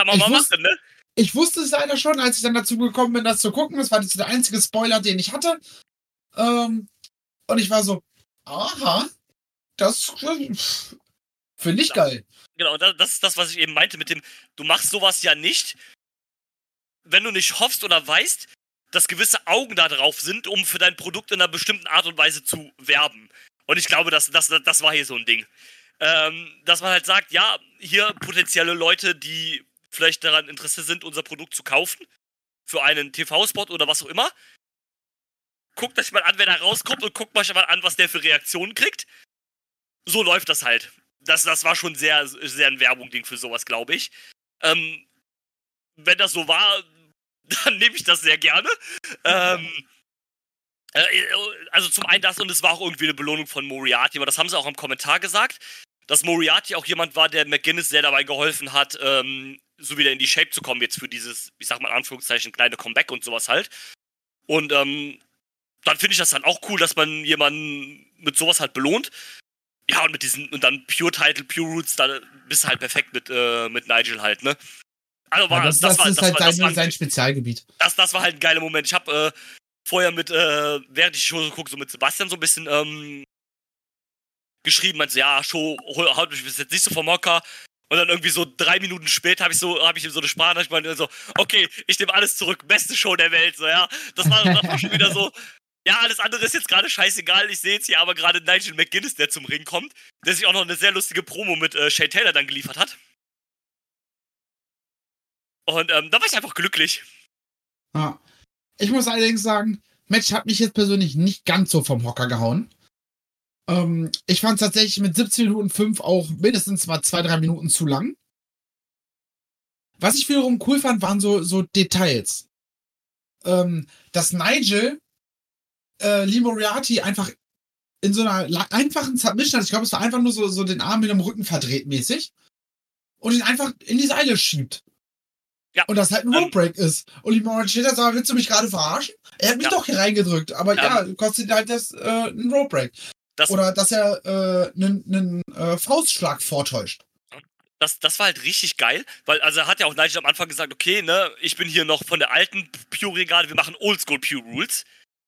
Kann man Ich mal wusste- machen, ne? Ich wusste es leider schon, als ich dann dazu gekommen bin, das zu gucken. Das war jetzt der einzige Spoiler, den ich hatte. Ähm, und ich war so, aha, das pff, finde ich geil. Genau, das, das ist das, was ich eben meinte mit dem, du machst sowas ja nicht, wenn du nicht hoffst oder weißt, dass gewisse Augen da drauf sind, um für dein Produkt in einer bestimmten Art und Weise zu werben. Und ich glaube, das, das, das war hier so ein Ding. Ähm, dass man halt sagt, ja, hier potenzielle Leute, die vielleicht daran interessiert sind, unser Produkt zu kaufen, für einen T V-Spot oder was auch immer. Guckt euch mal an, wenn er rauskommt und guckt euch mal an, was der für Reaktionen kriegt. So läuft das halt. Das, das war schon sehr, sehr ein Werbung-Ding für sowas, glaube ich. Ähm, wenn das so war, dann nehme ich das sehr gerne. Ähm, äh, also zum einen das, und es war auch irgendwie eine Belohnung von Moriarty, aber das haben sie auch im Kommentar gesagt, dass Moriarty auch jemand war, der McGinnis sehr dabei geholfen hat, ähm, so wieder in die Shape zu kommen, jetzt für dieses, ich sag mal in Anführungszeichen, kleine Comeback und sowas halt. Und ähm, dann finde ich das dann auch cool, dass man jemanden mit sowas halt belohnt. Ja, und mit diesen, und dann Pure Title, Pure Roots, da bist du halt perfekt mit, äh, mit Nigel halt, ne? Also war, Ja, das, das, das war, ist das halt war, das sein, war, sein Spezialgebiet. das, das war halt ein geiler Moment. Ich habe äh, vorher mit, äh, während ich die Show so gucke, so mit Sebastian so ein bisschen ähm, geschrieben, meinte so, ja, Show, haut mich bis jetzt nicht so vom Hocker. Und dann irgendwie so drei Minuten später habe ich so, habe ich ihm so eine Sprache, ich meine so, okay, ich nehme alles zurück, beste Show der Welt, so, ja. Das war, das war schon wieder so, ja, alles andere ist jetzt gerade scheißegal, ich sehe jetzt hier aber gerade Nigel McGinnis, der zum Ring kommt, der sich auch noch eine sehr lustige Promo mit äh, Shane Taylor dann geliefert hat. Und ähm, da war ich einfach glücklich. Ja. Ich muss allerdings sagen, Match hat mich jetzt persönlich nicht ganz so vom Hocker gehauen. Ähm, ich fand es tatsächlich mit siebzehn Minuten fünf auch mindestens mal zwei, drei Minuten zu lang. Was ich wiederum cool fand, waren so, so Details. Ähm, dass Nigel äh, Lee Moriarty einfach in so einer la- einfachen Submission hat, ich glaube, es war einfach nur so, so den Arm mit dem Rücken verdreht mäßig und ihn einfach in die Seile schiebt. Ja. Und das halt ein Ähm, Rope Break ist. Und die Moriarty steht da, sagt, willst du mich gerade verarschen? Er hat mich Ja. doch hier reingedrückt, aber ja, kostet halt das äh, ein Rope Break. Das, Oder dass er äh, einen, einen äh, Faustschlag vortäuscht. Das, das war halt richtig geil, weil, also er hat ja auch Nigel am Anfang gesagt, okay, ne, ich bin hier noch von der alten Pure-Regale, wir machen Oldschool Pure Rules.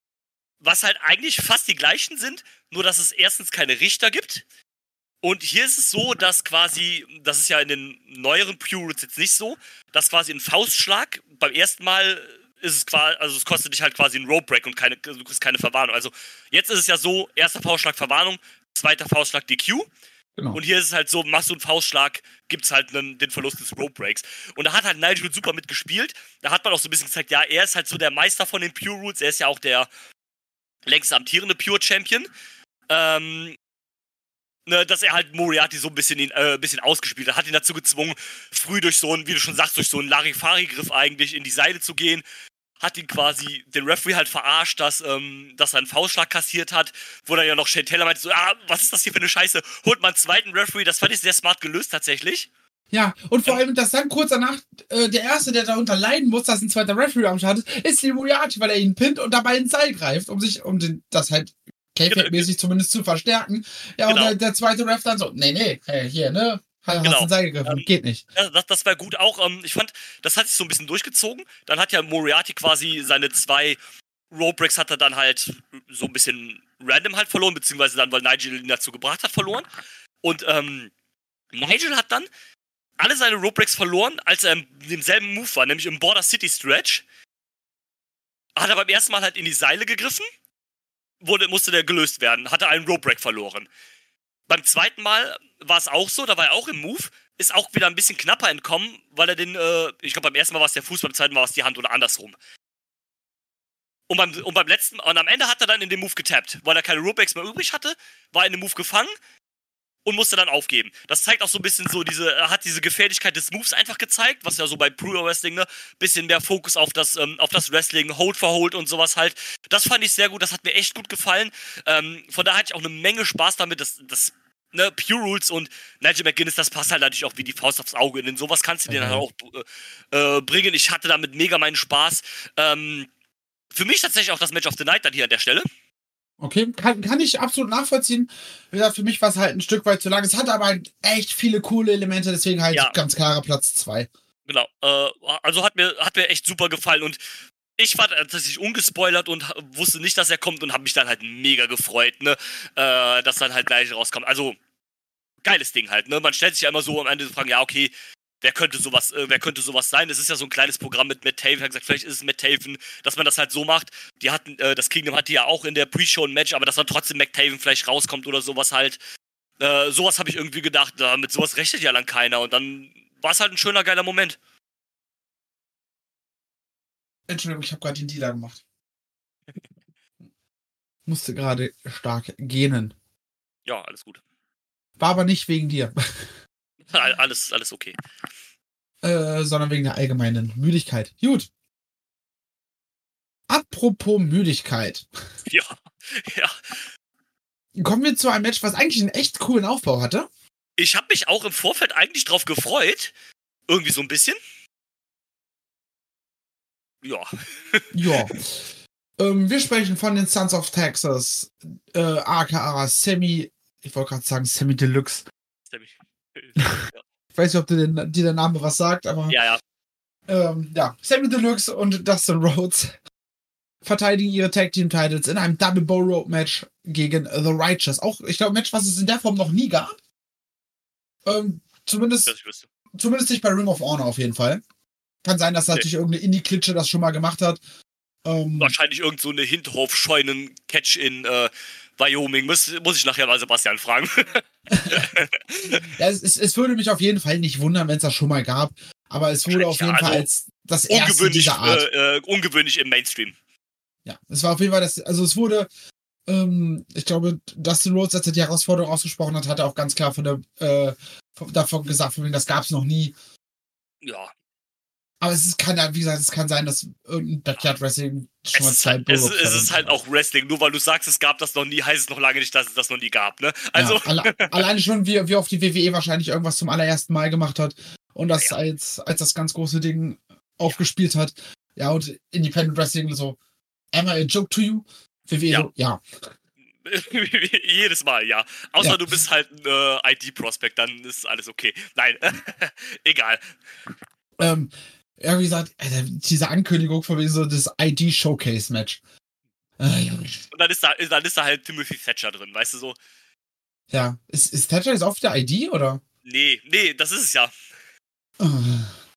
Was halt eigentlich fast die gleichen sind, nur dass es erstens keine Richter gibt. Und hier ist es so, dass quasi, das ist ja in den neueren Pure Rules jetzt nicht so, dass quasi ein Faustschlag, beim ersten Mal ist es quasi, also es kostet dich halt quasi einen Rope Break und keine, du kriegst keine Verwarnung. Also jetzt ist es ja so, erster Faustschlag Verwarnung, zweiter Faustschlag D Q. Genau. Und hier ist es halt so, machst du einen Faustschlag, gibt's halt einen, den Verlust des Rope Breaks. Und da hat halt Nigel super mitgespielt. Da hat man auch so ein bisschen gezeigt, ja, er ist halt so der Meister von den Pure Rules. Er ist ja auch der längst amtierende Pure Champion. Ähm, ne, dass er halt Moriarty so ein bisschen, ihn, äh, ein bisschen ausgespielt hat. Hat ihn dazu gezwungen, früh durch so einen, wie du schon sagst, durch so einen Larifari-Griff eigentlich in die Seile zu gehen. Hat ihn quasi, den Referee halt verarscht, dass, ähm, dass er einen Faustschlag kassiert hat, wo dann ja noch Shane Taylor meinte, so, ah, was ist das hier für eine Scheiße? Holt mal einen zweiten Referee, das fand ich sehr smart gelöst tatsächlich. Ja, und vor allem, dass dann kurz danach äh, der Erste, der darunter leiden muss, dass ein zweiter Referee am Start ist, ist Lee Moriarty, weil er ihn pinnt und dabei ins Seil greift, um sich, um den, das halt K-Fake-mäßig zumindest zu verstärken. Ja, Genau. und der, der zweite Ref dann so, nee, nee, hey, hier, ne, hast Genau. ein Seil gegriffen, Ähm, geht nicht. Ja, das, das war gut auch. Ähm, ich fand, das hat sich so ein bisschen durchgezogen. Dann hat ja Moriarty quasi seine zwei Rope Breaks hat er dann halt so ein bisschen random halt verloren, beziehungsweise dann, weil Nigel ihn dazu gebracht hat, verloren. Und ähm, Nigel hat dann alle seine Rope Breaks verloren, als er in demselben Move war, nämlich im Border City Stretch. Hat er beim ersten Mal halt in die Seile gegriffen, wurde, musste der gelöst werden, hatte einen Rope Break verloren. Beim zweiten Mal war es auch so, da war er auch im Move, ist auch wieder ein bisschen knapper entkommen, weil er den, äh, ich glaube beim ersten Mal war es der Fuß, beim zweiten Mal war es die Hand oder andersrum. Und beim, und beim letzten, und am Ende hat er dann in den Move getappt, weil er keine Rope Breaks mehr übrig hatte, war in dem Move gefangen und musste dann aufgeben. Das zeigt auch so ein bisschen so diese, er hat diese Gefährlichkeit des Moves einfach gezeigt, was ja so bei Pro Wrestling, ne, bisschen mehr Fokus auf das, ähm, auf das Wrestling, Hold for Hold und sowas halt. Das fand ich sehr gut, das hat mir echt gut gefallen. Ähm, von daher hatte ich auch eine Menge Spaß damit, das, das, ne, Pure Rules und Nigel McGinnis, das passt halt natürlich auch wie die Faust aufs Auge. Denn sowas kannst du dir Mhm. dann auch äh, bringen. Ich hatte damit mega meinen Spaß. Ähm, für mich tatsächlich auch das Match of the Night dann hier an der Stelle. Okay, kann, kann ich absolut nachvollziehen. Wie gesagt, für mich war es halt ein Stück weit zu lang. Es hat aber halt echt viele coole Elemente, deswegen halt Ja. ganz klarer Platz zwei. Genau. Äh, also hat mir, hat mir echt super gefallen und ich war tatsächlich ungespoilert und wusste nicht, dass er kommt und habe mich dann halt mega gefreut, ne, äh, dass dann halt gleich rauskommt. Also, geiles Ding halt, ne? Man stellt sich ja immer so am Ende zu fragen, ja, okay, wer könnte sowas, äh, wer könnte sowas sein? Das ist ja so ein kleines Programm mit Matt Taven. Ich habe gesagt, vielleicht ist es Matt Taven, dass man das halt so macht. Die hatten, äh, das Kingdom hatte ja auch in der Pre-Show ein Match, aber dass dann trotzdem Matt Taven vielleicht rauskommt oder sowas halt. Äh, sowas habe ich irgendwie gedacht, äh, mit sowas rechnet ja dann keiner und dann war es halt ein schöner, geiler Moment. Entschuldigung, ich habe gerade den Dealer gemacht. Musste gerade stark gähnen. Ja, alles gut. War aber nicht wegen dir. Alles, alles okay. Äh, sondern wegen der allgemeinen Müdigkeit. Gut. Apropos Müdigkeit. Ja, ja. Kommen wir zu einem Match, was eigentlich einen echt coolen Aufbau hatte. Ich habe mich auch im Vorfeld eigentlich drauf gefreut. Irgendwie so ein bisschen. Ja. Ja. ähm, wir sprechen von den Sons of Texas, äh, aka Sammy, ich wollte gerade sagen Sammy Deluxe. Ja. Ich weiß nicht, ob dir, den, dir der Name was sagt, aber Ja, ja. Ähm, ja, Sammy Deluxe und Dustin Rhodes verteidigen ihre Tag Team Titles in einem Double Bow Rope Match gegen The Righteous. Auch, ich glaube, ein Match, was es in der Form noch nie gab. Ähm, zumindest, Das ich wüsste. zumindest nicht bei Ring of Honor auf jeden Fall. Kann sein, dass Nee. natürlich irgendeine Indie-Klitsche das schon mal gemacht hat. Ähm, Wahrscheinlich irgend so eine Hinterhof-Scheunen-Catch in äh, Wyoming. Muss, muss ich nachher mal Sebastian fragen. ja, es, es, es würde mich auf jeden Fall nicht wundern, wenn es das schon mal gab. Aber es wurde auf jeden Ja, Fall also als das erste ungewöhnlich, dieser Art. äh, äh, ungewöhnlich im Mainstream. Ja, es war auf jeden Fall das, also es wurde, ähm, ich glaube, Dustin Rhodes, als er die Herausforderung ausgesprochen hat, hat er auch ganz klar von der, äh, von, davon gesagt, von wegen, das gab es noch nie. Ja. Aber es ist, kann ja, wie gesagt, es kann sein, dass irgendein Backyard Wrestling schon Es mal ist, zwei halt, es, Bulldogs es ist halt auch Wrestling. Nur weil du sagst, es gab das noch nie, heißt es noch lange nicht, dass es das noch nie gab, ne? Also. Ja, alle, alleine schon, wie, wie oft die W W E wahrscheinlich irgendwas zum allerersten Mal gemacht hat und das Ja. als, als das ganz große Ding aufgespielt hat. Ja, und Independent Wrestling so, am I a joke to you? W W E Ja. so, ja. Jedes Mal, ja. Außer Ja. du bist halt ein äh, I D-Prospect, dann ist alles okay. Nein, egal. Ähm, ja, wie gesagt, Alter, diese Ankündigung von wegen so das I D-Showcase-Match. Äh, Und dann ist da, dann ist da halt Timothy Thatcher drin, weißt du so? ja, ist, ist Thatcher jetzt auch wieder I D, oder? Nee, nee, das ist es ja. Uh,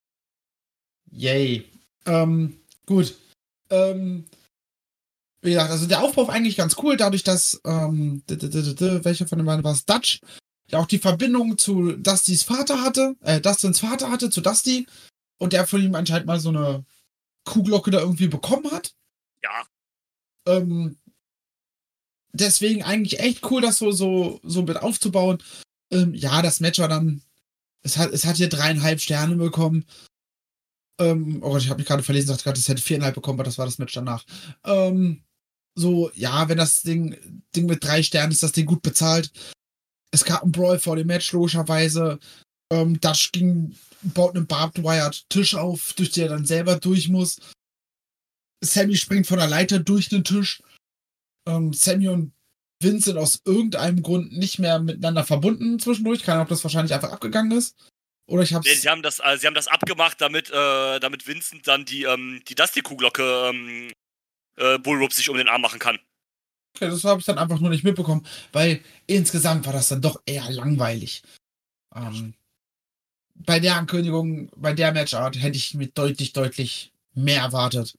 yay. Ähm, gut. Ähm, wie gesagt, also der Aufbau war eigentlich ganz cool, dadurch, dass, ähm, d- d- d- d- welcher von den beiden war es? Dutch, ja auch die Verbindung zu Dustys Vater hatte, äh, Dustins Vater hatte, zu Dusty, und der von ihm anscheinend mal so eine Kuhglocke da irgendwie bekommen hat. Ja, Ähm, deswegen eigentlich echt cool, das so, so, so mit aufzubauen. Ähm, ja, das Match war dann, es hat, es hat hier dreieinhalb Sterne bekommen. Ähm, oh Gott, ich habe mich gerade verlesen, dachte gerade, es hätte viereinhalb bekommen, aber das war das Match danach. Ähm, so, ja, wenn das Ding, Ding mit drei Sternen ist, das Ding gut bezahlt. Es gab einen Brawl vor dem Match, logischerweise. Ähm, Dutch ging, baut einen Barbed Wire Tisch auf, durch den er dann selber durch muss. Sammy springt von der Leiter durch den Tisch. Ähm, Sammy und Vince sind aus irgendeinem Grund nicht mehr miteinander verbunden zwischendurch. Keine Ahnung, ob das wahrscheinlich einfach abgegangen ist. Oder ich hab's. nee, sie haben das, äh, sie haben das abgemacht, damit, äh, damit Vincent dann die, ähm, die Dusty-Kuhglocke ähm, äh, Bullrope sich um den Arm machen kann. Okay, das habe ich dann einfach nur nicht mitbekommen, weil insgesamt war das dann doch eher langweilig. Ähm, bei der Ankündigung, bei der Matchart hätte ich mir deutlich, deutlich mehr erwartet.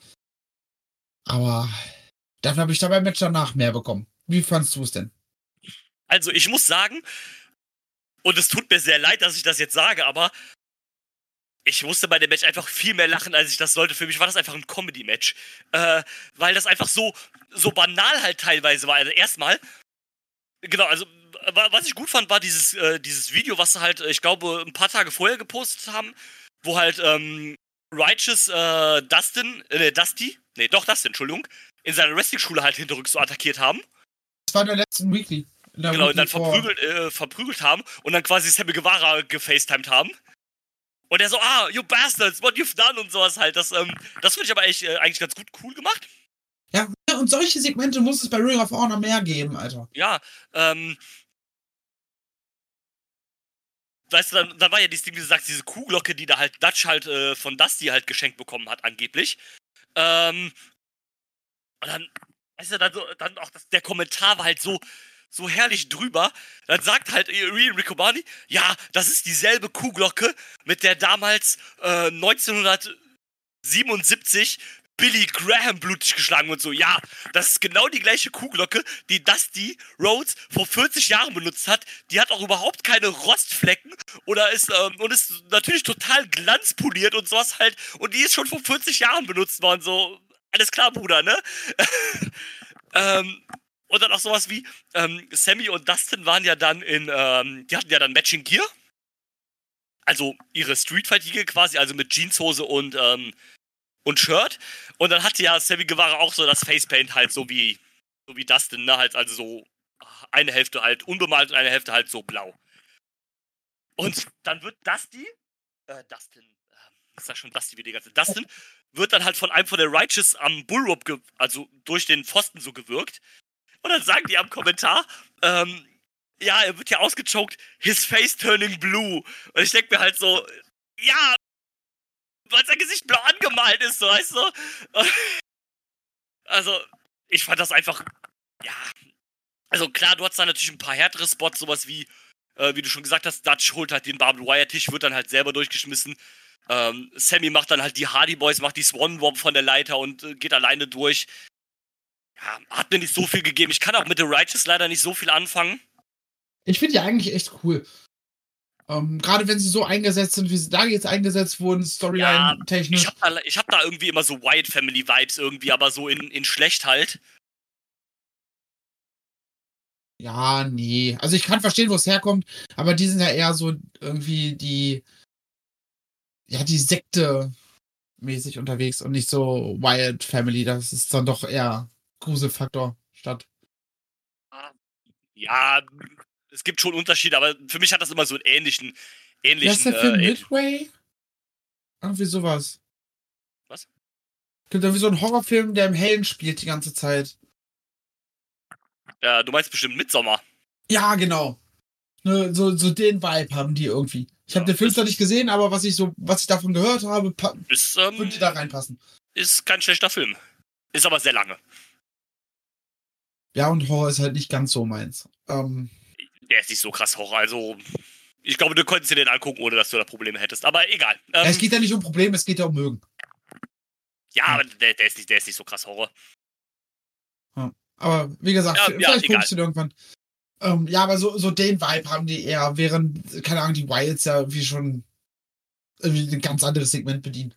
Aber dafür habe ich da beim Match danach mehr bekommen. Wie fandst du es denn? Also ich muss sagen, und es tut mir sehr leid, dass ich das jetzt sage, aber ich musste bei dem Match einfach viel mehr lachen, als ich das sollte. Für mich war das einfach ein Comedy-Match. Äh, weil das einfach so, so banal halt teilweise war. Also erstmal, genau, also wa- was ich gut fand, war dieses, äh, dieses Video, was sie halt, ich glaube, ein paar Tage vorher gepostet haben, wo halt ähm, Righteous äh, Dustin, äh, Dusty, nee, doch Dustin, Entschuldigung, in seiner Wrestling-Schule halt hinterrücks so attackiert haben. Das war in der letzten Weekly. In der Genau, und Weekly dann vor- verprügelt, äh, verprügelt haben und dann quasi Sammy Guevara gefacetimed haben. Und er so, ah, you bastards, what you've done und sowas halt. Das, ähm, das finde ich aber echt, äh, eigentlich ganz gut cool gemacht. Ja, und solche Segmente muss es bei Ring of Honor mehr geben, Alter. Ja, ähm. weißt du, dann, dann war ja dieses Ding, wie du sagst, diese Kuhglocke, die da halt Dutch halt äh, von Dusty halt geschenkt bekommen hat, angeblich. Ähm, und dann, weißt du, dann, so, dann auch das, der Kommentar war halt so, so herrlich drüber. Dann sagt halt Ryan Riccoboni, ja, das ist dieselbe Kuhglocke, mit der damals äh, neunzehnhundertsiebenundsiebzig Billy Graham blutig geschlagen und so. Ja, das ist genau die gleiche Kuhglocke, die Dusty Rhodes vor vierzig Jahren benutzt hat. Die hat auch überhaupt keine Rostflecken oder ist, ähm, und ist natürlich total glanzpoliert und sowas halt. Und die ist schon vor vierzig Jahren benutzt worden. So, alles klar, Bruder, ne? ähm, und dann auch sowas wie, ähm, Sammy und Dustin waren ja dann in, ähm, die hatten ja dann Matching Gear. Also ihre Streetfight-Gear quasi, also mit Jeanshose und, ähm, und Shirt. Und dann hatte ja Sammy Guevara auch so das Facepaint halt so wie, so wie Dustin, ne? Halt also so eine Hälfte halt unbemalt und eine Hälfte halt so blau. Und dann wird Dusty, äh, Dustin, äh, ist das schon Dusty wie die ganze, Dustin wird dann halt von einem von der Righteous am Bullrope, ge- also durch den Pfosten so gewürgt. Und dann sagen die am Kommentar, ähm, ja, er wird ja ausgechoked, his face turning blue. Und ich denke mir halt so, ja, weil sein Gesicht blau angemalt ist, so, weißt du? Also, ich fand das einfach, ja, also klar, du hast da natürlich ein paar härtere Spots, sowas wie, äh, wie du schon gesagt hast, Dutch holt halt den Barbed Wire Tisch, wird dann halt selber durchgeschmissen. Ähm, Sammy macht dann halt die Hardy Boys, macht die Swan Bomb von der Leiter und äh, geht alleine durch. Ja, hat mir nicht so viel gegeben. Ich kann auch mit The Righteous leider nicht so viel anfangen. Ich finde die eigentlich echt cool. Ähm, Gerade wenn sie so eingesetzt sind, wie sie da jetzt eingesetzt wurden, Storyline-technisch. Ich hab, da, ich hab da irgendwie immer so Wyatt Family Vibes irgendwie, aber so in, in schlecht halt. Ja, nee. Also ich kann verstehen, wo es herkommt, aber die sind ja eher so irgendwie die, ja, die Sekte mäßig unterwegs und nicht so Wyatt Family. Das ist dann doch eher Gruselfaktor statt. Ja, es gibt schon Unterschiede, aber für mich hat das immer so einen ähnlichen, ähnlichen. Wer ist der Film äh, Midway? Irgendwie sowas. Was? Gibt irgendwie so einen Horrorfilm, der im Hellen spielt die ganze Zeit. Ja, du meinst bestimmt Midsommar. Ja, genau. Ne, so, so den Vibe haben die irgendwie. Ich habe Ja, den Film ist- zwar nicht gesehen, aber was ich so, was ich davon gehört habe, pa- Ist, ähm, würde da reinpassen. ist kein schlechter Film. Ist aber sehr lange. Ja, und Horror ist halt nicht ganz so meins. Ähm, Der ist nicht so krass Horror, also ich glaube, du könntest dir den angucken, ohne dass du da Probleme hättest. Aber egal. Ähm, ja, es geht ja nicht um Probleme, es geht ja um Mögen. ja, aber der, der, ist nicht, der ist nicht so krass Horror. Aber wie gesagt, Ja, vielleicht ja, guckst egal. du den irgendwann. Ähm, ja, aber so, so den Vibe haben die eher, während, keine Ahnung, die Wilds ja wie schon irgendwie ein ganz anderes Segment bedienen.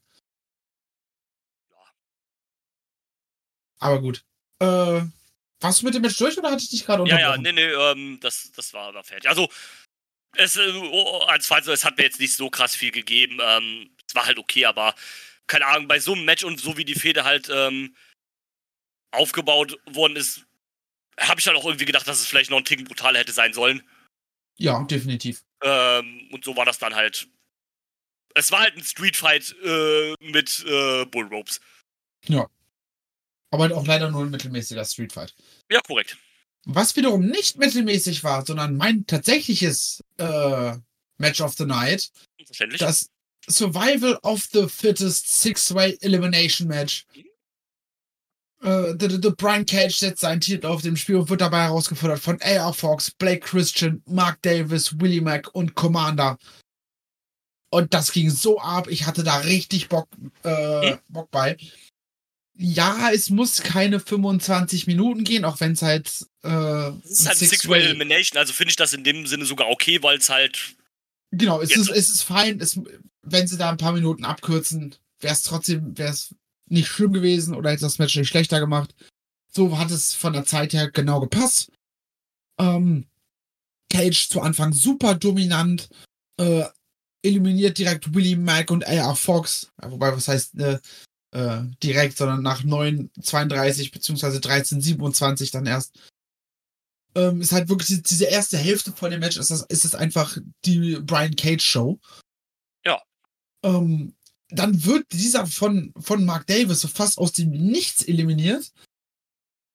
Aber gut. Äh, warst du mit dem Match durch oder hatte ich dich gerade Ja, ja, unterbrochen? nee, nee, ähm, das, das war, war fertig. Also, es, äh, oh, als Fall so, es hat mir jetzt nicht so krass viel gegeben. Ähm, es war halt okay, aber keine Ahnung, bei so einem Match und so wie die Fehde halt ähm, aufgebaut worden ist, habe ich dann auch irgendwie gedacht, dass es vielleicht noch ein Ticken brutaler hätte sein sollen. Ja, definitiv. Ähm, und so war das dann halt. Es war halt ein Streetfight äh, mit äh, Bullropes. Aber halt auch leider nur ein mittelmäßiger Streetfight. Ja, korrekt. Was wiederum nicht mittelmäßig war, sondern mein tatsächliches äh, Match of the Night, Verständlich. das Survival of the Fittest Six-Way Elimination Match. Äh, the, the, the Brian Cage setzt seinen Titel auf dem Spiel und wird dabei herausgefordert von A R Fox, Blake Christian, Mark Davis, Willie Mack und Commander. Und das ging so ab, ich hatte da richtig Bock, äh, Hm? Bock bei. Ja, es muss keine fünfundzwanzig Minuten gehen, auch wenn es halt äh, Es ist halt ein Six-Way Elimination, also finde ich das in dem Sinne sogar okay, weil es halt. Genau, es Jetzt. ist, es ist fein. Es, wenn sie da ein paar Minuten abkürzen, wäre es trotzdem wär's nicht schlimm gewesen oder hätte das Match nicht schlechter gemacht. So hat es von der Zeit her genau gepasst. Ähm, Cage zu Anfang super dominant, äh, eliminiert direkt Willie Mack und A R Fox. Ja, wobei, was heißt äh, äh, direkt, sondern nach neun zweiunddreißig beziehungsweise dreizehn siebenundzwanzig dann erst. Ähm, ist halt wirklich die- diese erste Hälfte von dem Match ist das, ist das einfach die Brian Cage Show. Ja. Ähm, dann wird dieser von, von Mark Davis so fast aus dem Nichts eliminiert.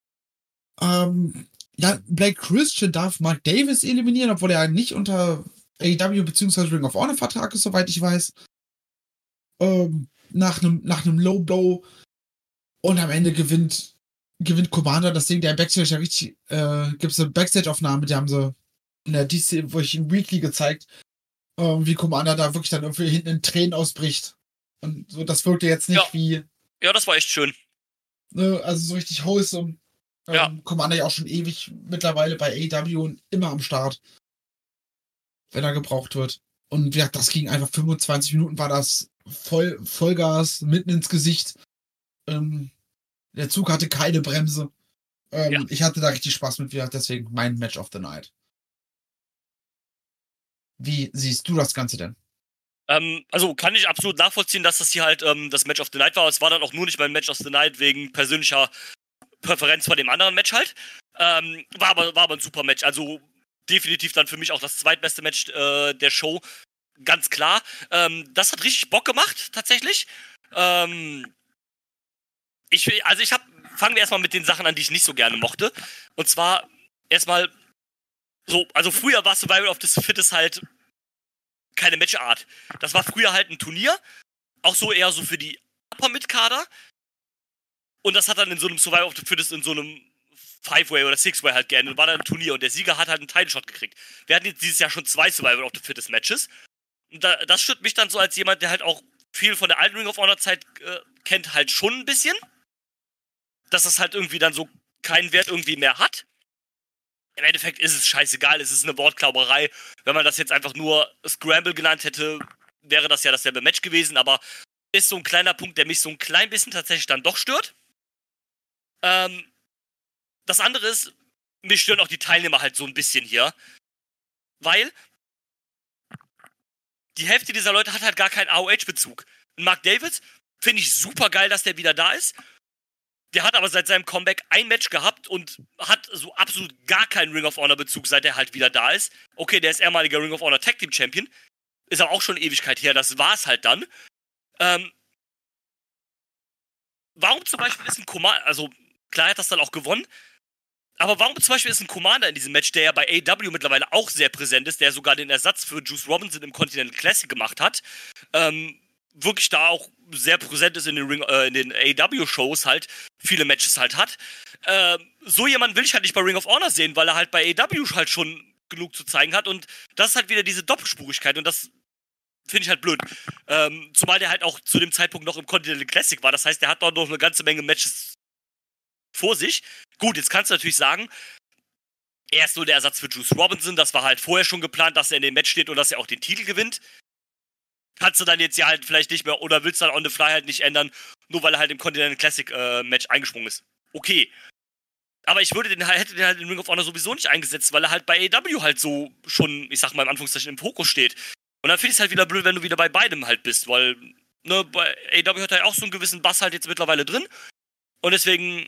Ähm, ja, Blake Christian darf Mark Davis eliminieren, obwohl er nicht unter A E W bzw. Ring of Honor Vertrag ist, soweit ich weiß. Ähm, nach einem nach einem Low Blow und am Ende gewinnt gewinnt Commander das Ding, der Backstage ja richtig, äh, gibt es eine Backstage-Aufnahme, die haben sie in der D C, wo ich in Weekly gezeigt, ähm, wie Commander da wirklich dann irgendwie hinten in Tränen ausbricht. Und so, das wirkte jetzt nicht Ja. wie, Ja, das war echt schön. ne, also so richtig wholesome. Ähm, Ja. Commander ja auch schon ewig mittlerweile bei A E W und immer am Start, wenn er gebraucht wird. Und ja, das ging einfach fünfundzwanzig Minuten, war das voll, Vollgas, mitten ins Gesicht. Ähm, der Zug hatte keine Bremse. Ähm, Ja. Ich hatte da richtig Spaß mit, wieder, deswegen mein Match of the Night. Wie siehst du das Ganze denn? Ähm, also kann ich absolut nachvollziehen, dass das hier halt ähm, das Match of the Night war. Es war dann auch nur nicht mein Match of the Night wegen persönlicher Präferenz vor dem anderen Match halt. Ähm, war, aber, war aber ein super Match. Also definitiv dann für mich auch das zweitbeste Match äh, der Show. Ganz klar. Ähm, das hat richtig Bock gemacht, tatsächlich. Ähm, ich will, also ich hab, fangen wir erstmal mit den Sachen an, die ich nicht so gerne mochte. Und zwar erstmal so, also früher war Survival of the Fittest halt keine Matchart. Das war früher halt ein Turnier, auch so eher so für die Upper-Mid-Kader. Und das hat dann in so einem Survival of the Fittest in so einem Five-Way oder Six-Way halt geendet. Und war dann ein Turnier und der Sieger hat halt einen Title-Shot gekriegt. Wir hatten jetzt dieses Jahr schon zwei Survival of the Fittest Matches. Und da, das stört mich dann so als jemand, der halt auch viel von der alten Ring of Honor Zeit äh, kennt, halt schon ein bisschen. Dass das halt irgendwie dann so keinen Wert irgendwie mehr hat. Im Endeffekt ist es scheißegal, es ist eine Wortklauberei. Wenn man das jetzt einfach nur Scramble genannt hätte, wäre das ja dasselbe Match gewesen, aber ist so ein kleiner Punkt, der mich so ein klein bisschen tatsächlich dann doch stört. Ähm, das andere ist, mich stören auch die Teilnehmer halt so ein bisschen hier, weil die Hälfte dieser Leute hat halt gar keinen A O H-Bezug. Mark Davis finde ich super geil, dass der wieder da ist. Der hat aber seit seinem Comeback ein Match gehabt und hat so absolut gar keinen Ring of Honor Bezug, seit er halt wieder da ist. Okay, der ist ehemaliger Ring of Honor Tag Team Champion. Ist aber auch schon eine Ewigkeit her, das war's halt dann. Ähm, warum zum Beispiel ist ein Commander, also klar hat das dann auch gewonnen, aber warum zum Beispiel ist ein Commander in diesem Match, der ja bei A E W mittlerweile auch sehr präsent ist, der sogar den Ersatz für Juice Robinson im Continental Classic gemacht hat, ähm, wirklich da auch sehr präsent ist in den, Ring, äh, in den A E W-Shows halt, viele Matches halt hat. Äh, so jemanden will ich halt nicht bei Ring of Honor sehen, weil er halt bei A E W halt schon genug zu zeigen hat und das ist halt wieder diese Doppelspurigkeit und das finde ich halt blöd. Ähm, zumal der halt auch zu dem Zeitpunkt noch im Continental Classic war, das heißt, der hat doch noch eine ganze Menge Matches vor sich. Gut, jetzt kannst du natürlich sagen, er ist nur der Ersatz für Juice Robinson, das war halt vorher schon geplant, dass er in dem Match steht und dass er auch den Titel gewinnt. Kannst du dann jetzt ja halt vielleicht nicht mehr oder willst dann on the fly halt nicht ändern, nur weil er halt im Continental Classic äh, Match eingesprungen ist. Okay. Aber ich würde den, hätte den halt in Ring of Honor sowieso nicht eingesetzt, weil er halt bei A E W halt so schon, ich sag mal in Anführungszeichen, im Fokus steht. Und dann finde ich es halt wieder blöd, wenn du wieder bei beidem halt bist, weil, ne, bei A E W hat er ja auch so einen gewissen Bass halt jetzt mittlerweile drin. Und deswegen,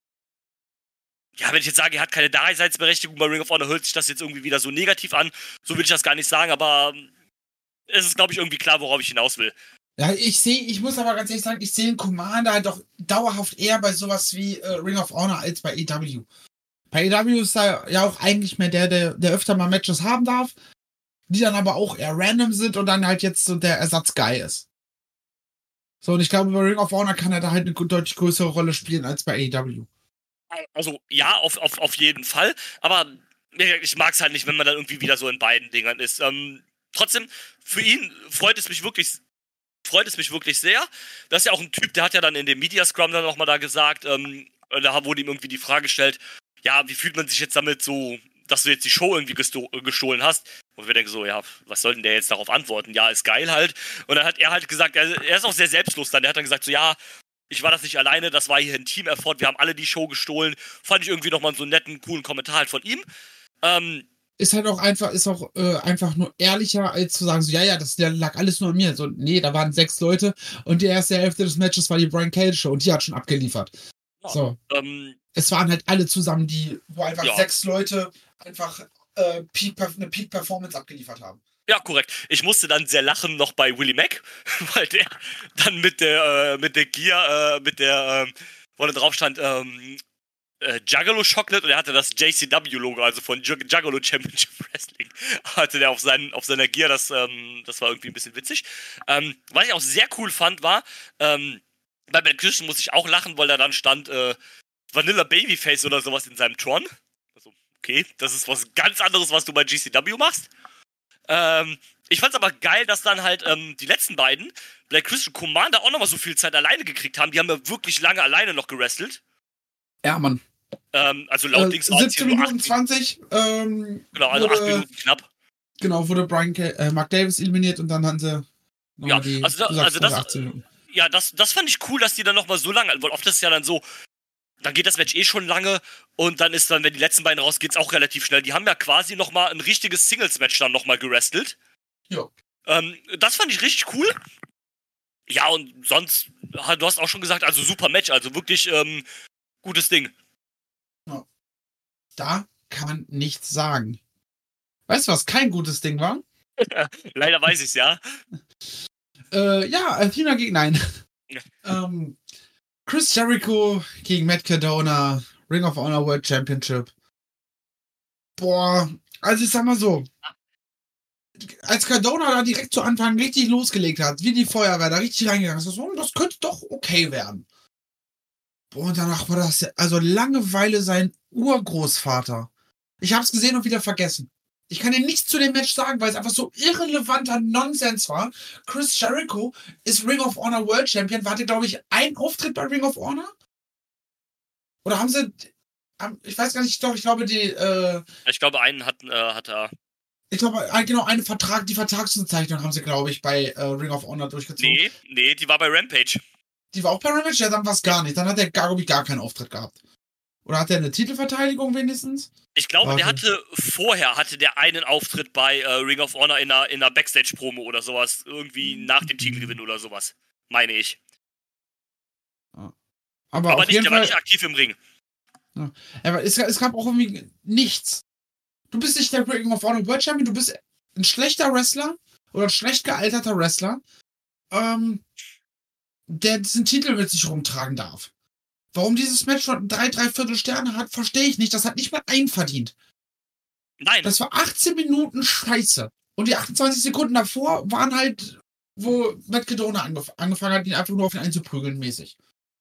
ja, wenn ich jetzt sage, er hat keine Daseinsberechtigung bei Ring of Honor, hört sich das jetzt irgendwie wieder so negativ an. So will ich das gar nicht sagen, aber es ist, glaube ich, irgendwie klar, worauf ich hinaus will. Ja, ich sehe, ich muss aber ganz ehrlich sagen, ich sehe den Commander halt doch dauerhaft eher bei sowas wie äh, Ring of Honor als bei A E W. Bei A E W ist er ja auch eigentlich mehr der, der, der öfter mal Matches haben darf, die dann aber auch eher random sind und dann halt jetzt so der Ersatz-Guy ist. So, und ich glaube, bei Ring of Honor kann er da halt eine deutlich größere Rolle spielen als bei A E W. Also, ja, auf, auf, auf jeden Fall, aber ich mag es halt nicht, wenn man dann irgendwie wieder so in beiden Dingern ist. Ähm, trotzdem, für ihn freut es mich wirklich freut es mich wirklich sehr. Das ist ja auch ein Typ, der hat ja dann in dem Media Scrum dann nochmal da gesagt, ähm, da wurde ihm irgendwie die Frage gestellt, ja, wie fühlt man sich jetzt damit so, dass du jetzt die Show irgendwie gesto- gestohlen hast? Und wir denken so, ja, was soll denn der jetzt darauf antworten? Ja, ist geil halt. Und dann hat er halt gesagt, er, er ist auch sehr selbstlos dann, der hat dann gesagt so, ja, ich war das nicht alleine, das war hier ein Team-Effort, wir haben alle die Show gestohlen. Fand ich irgendwie nochmal so einen netten, coolen Kommentar halt von ihm. Ähm, ist halt auch einfach, ist auch äh, einfach nur ehrlicher, als zu sagen, so, ja, ja, das der lag alles nur an mir. So, nee, da waren sechs Leute und die erste Hälfte des Matches war die Brian Cage Show und die hat schon abgeliefert. ja, So. Ähm, es waren halt alle zusammen, die, wo einfach ja. sechs Leute einfach äh, Peak, eine Peak-Performance abgeliefert haben. Ja, korrekt. Ich musste dann sehr lachen noch bei Willie Mack, weil der dann mit der, äh, mit der Gear, äh, mit der, äh, wo da drauf stand, ähm, äh, Juggalo Chocolate und er hatte das J C W-Logo, also von Jug- Juggalo Championship Wrestling, hatte der auf, seinen, auf seiner Gear, das, ähm, das war irgendwie ein bisschen witzig. Ähm, was ich auch sehr cool fand, war, ähm, bei Matt Christian muss ich auch lachen, weil da dann stand, äh, Vanilla Babyface oder sowas in seinem Tron. Also, okay, das ist was ganz anderes, was du bei G C W machst. Ähm, ich fand's aber geil, dass dann halt ähm, die letzten beiden, Black Christian Commander, auch nochmal so viel Zeit alleine gekriegt haben. Die haben ja wirklich lange alleine noch gewrestelt. Ja, Mann. Ähm, also laut Äh, Dings war es hier siebzehn nur Minuten acht zwanzig. Ähm, Genau, also wurde, acht Minuten knapp. Genau, wurde Brian Ca- äh, Mark Davis eliminiert und dann haben sie nochmal Ja, die, also, da, du sagst also gerade das, achtzehn Minuten. ja, das, das fand ich cool, dass die dann nochmal so lange, weil oft ist es ja dann so, dann geht das Match eh schon lange und dann ist dann, wenn die letzten beiden raus, geht's auch relativ schnell. Die haben ja quasi nochmal ein richtiges Singles-Match dann nochmal gewrestelt. Ja. Ähm, das fand ich richtig cool. Ja, und sonst, du hast auch schon gesagt, also super Match, also wirklich ähm, gutes Ding. Ja. Da kann man nichts sagen. Weißt du, was kein gutes Ding war? Leider weiß ich's, ja. Äh, ja, Athena gegen, nein. Ja. ähm, Chris Jericho gegen Matt Cardona, Ring of Honor World Championship. Boah, also ich sag mal so, als Cardona da direkt zu Anfang richtig losgelegt hat, wie die Feuerwehr da richtig reingegangen ist, so, das könnte doch okay werden. Boah, und danach war das, also Langeweile sein Urgroßvater. Ich hab's gesehen und wieder vergessen. Ich kann dir nichts zu dem Match sagen, weil es einfach so irrelevanter Nonsens war. Chris Jericho ist Ring of Honor World Champion. War hatte, glaube ich, ein Auftritt bei Ring of Honor? Oder haben sie, ich weiß gar nicht, doch, ich glaube, die, äh, Ich glaube, einen hat, äh, hat er. ich glaube, ein- genau, eine Vertrag, die Vertragsunterzeichnung haben sie, glaube ich, bei äh, Ring of Honor durchgezogen. Nee, nee, die war bei Rampage. Die war auch bei Rampage? Ja, dann war es gar nicht. Dann hat der Garobi gar keinen Auftritt gehabt. Oder hat er eine Titelverteidigung wenigstens? Ich glaube, der Warte. hatte vorher hatte der einen Auftritt bei äh, Ring of Honor in einer, in einer Backstage-Promo oder sowas. Irgendwie nach dem Titelgewinn oder sowas. Meine ich. Aber, Aber auf nicht, jeden der war Fall, nicht aktiv im Ring. aber es, es gab auch irgendwie nichts. Du bist nicht der Ring of Honor World Champion, du bist ein schlechter Wrestler oder ein schlecht gealterter Wrestler, ähm, der diesen Titel mit sich rumtragen darf. Warum dieses Match schon drei, dreiviertel Sterne hat, verstehe ich nicht. Das hat nicht mal einen verdient. Nein, Das war achtzehn Minuten Scheiße. Und die achtundzwanzig Sekunden davor waren halt, wo Matt Cardona angef angefangen hat, ihn einfach nur auf ihn einzuprügeln, mäßig.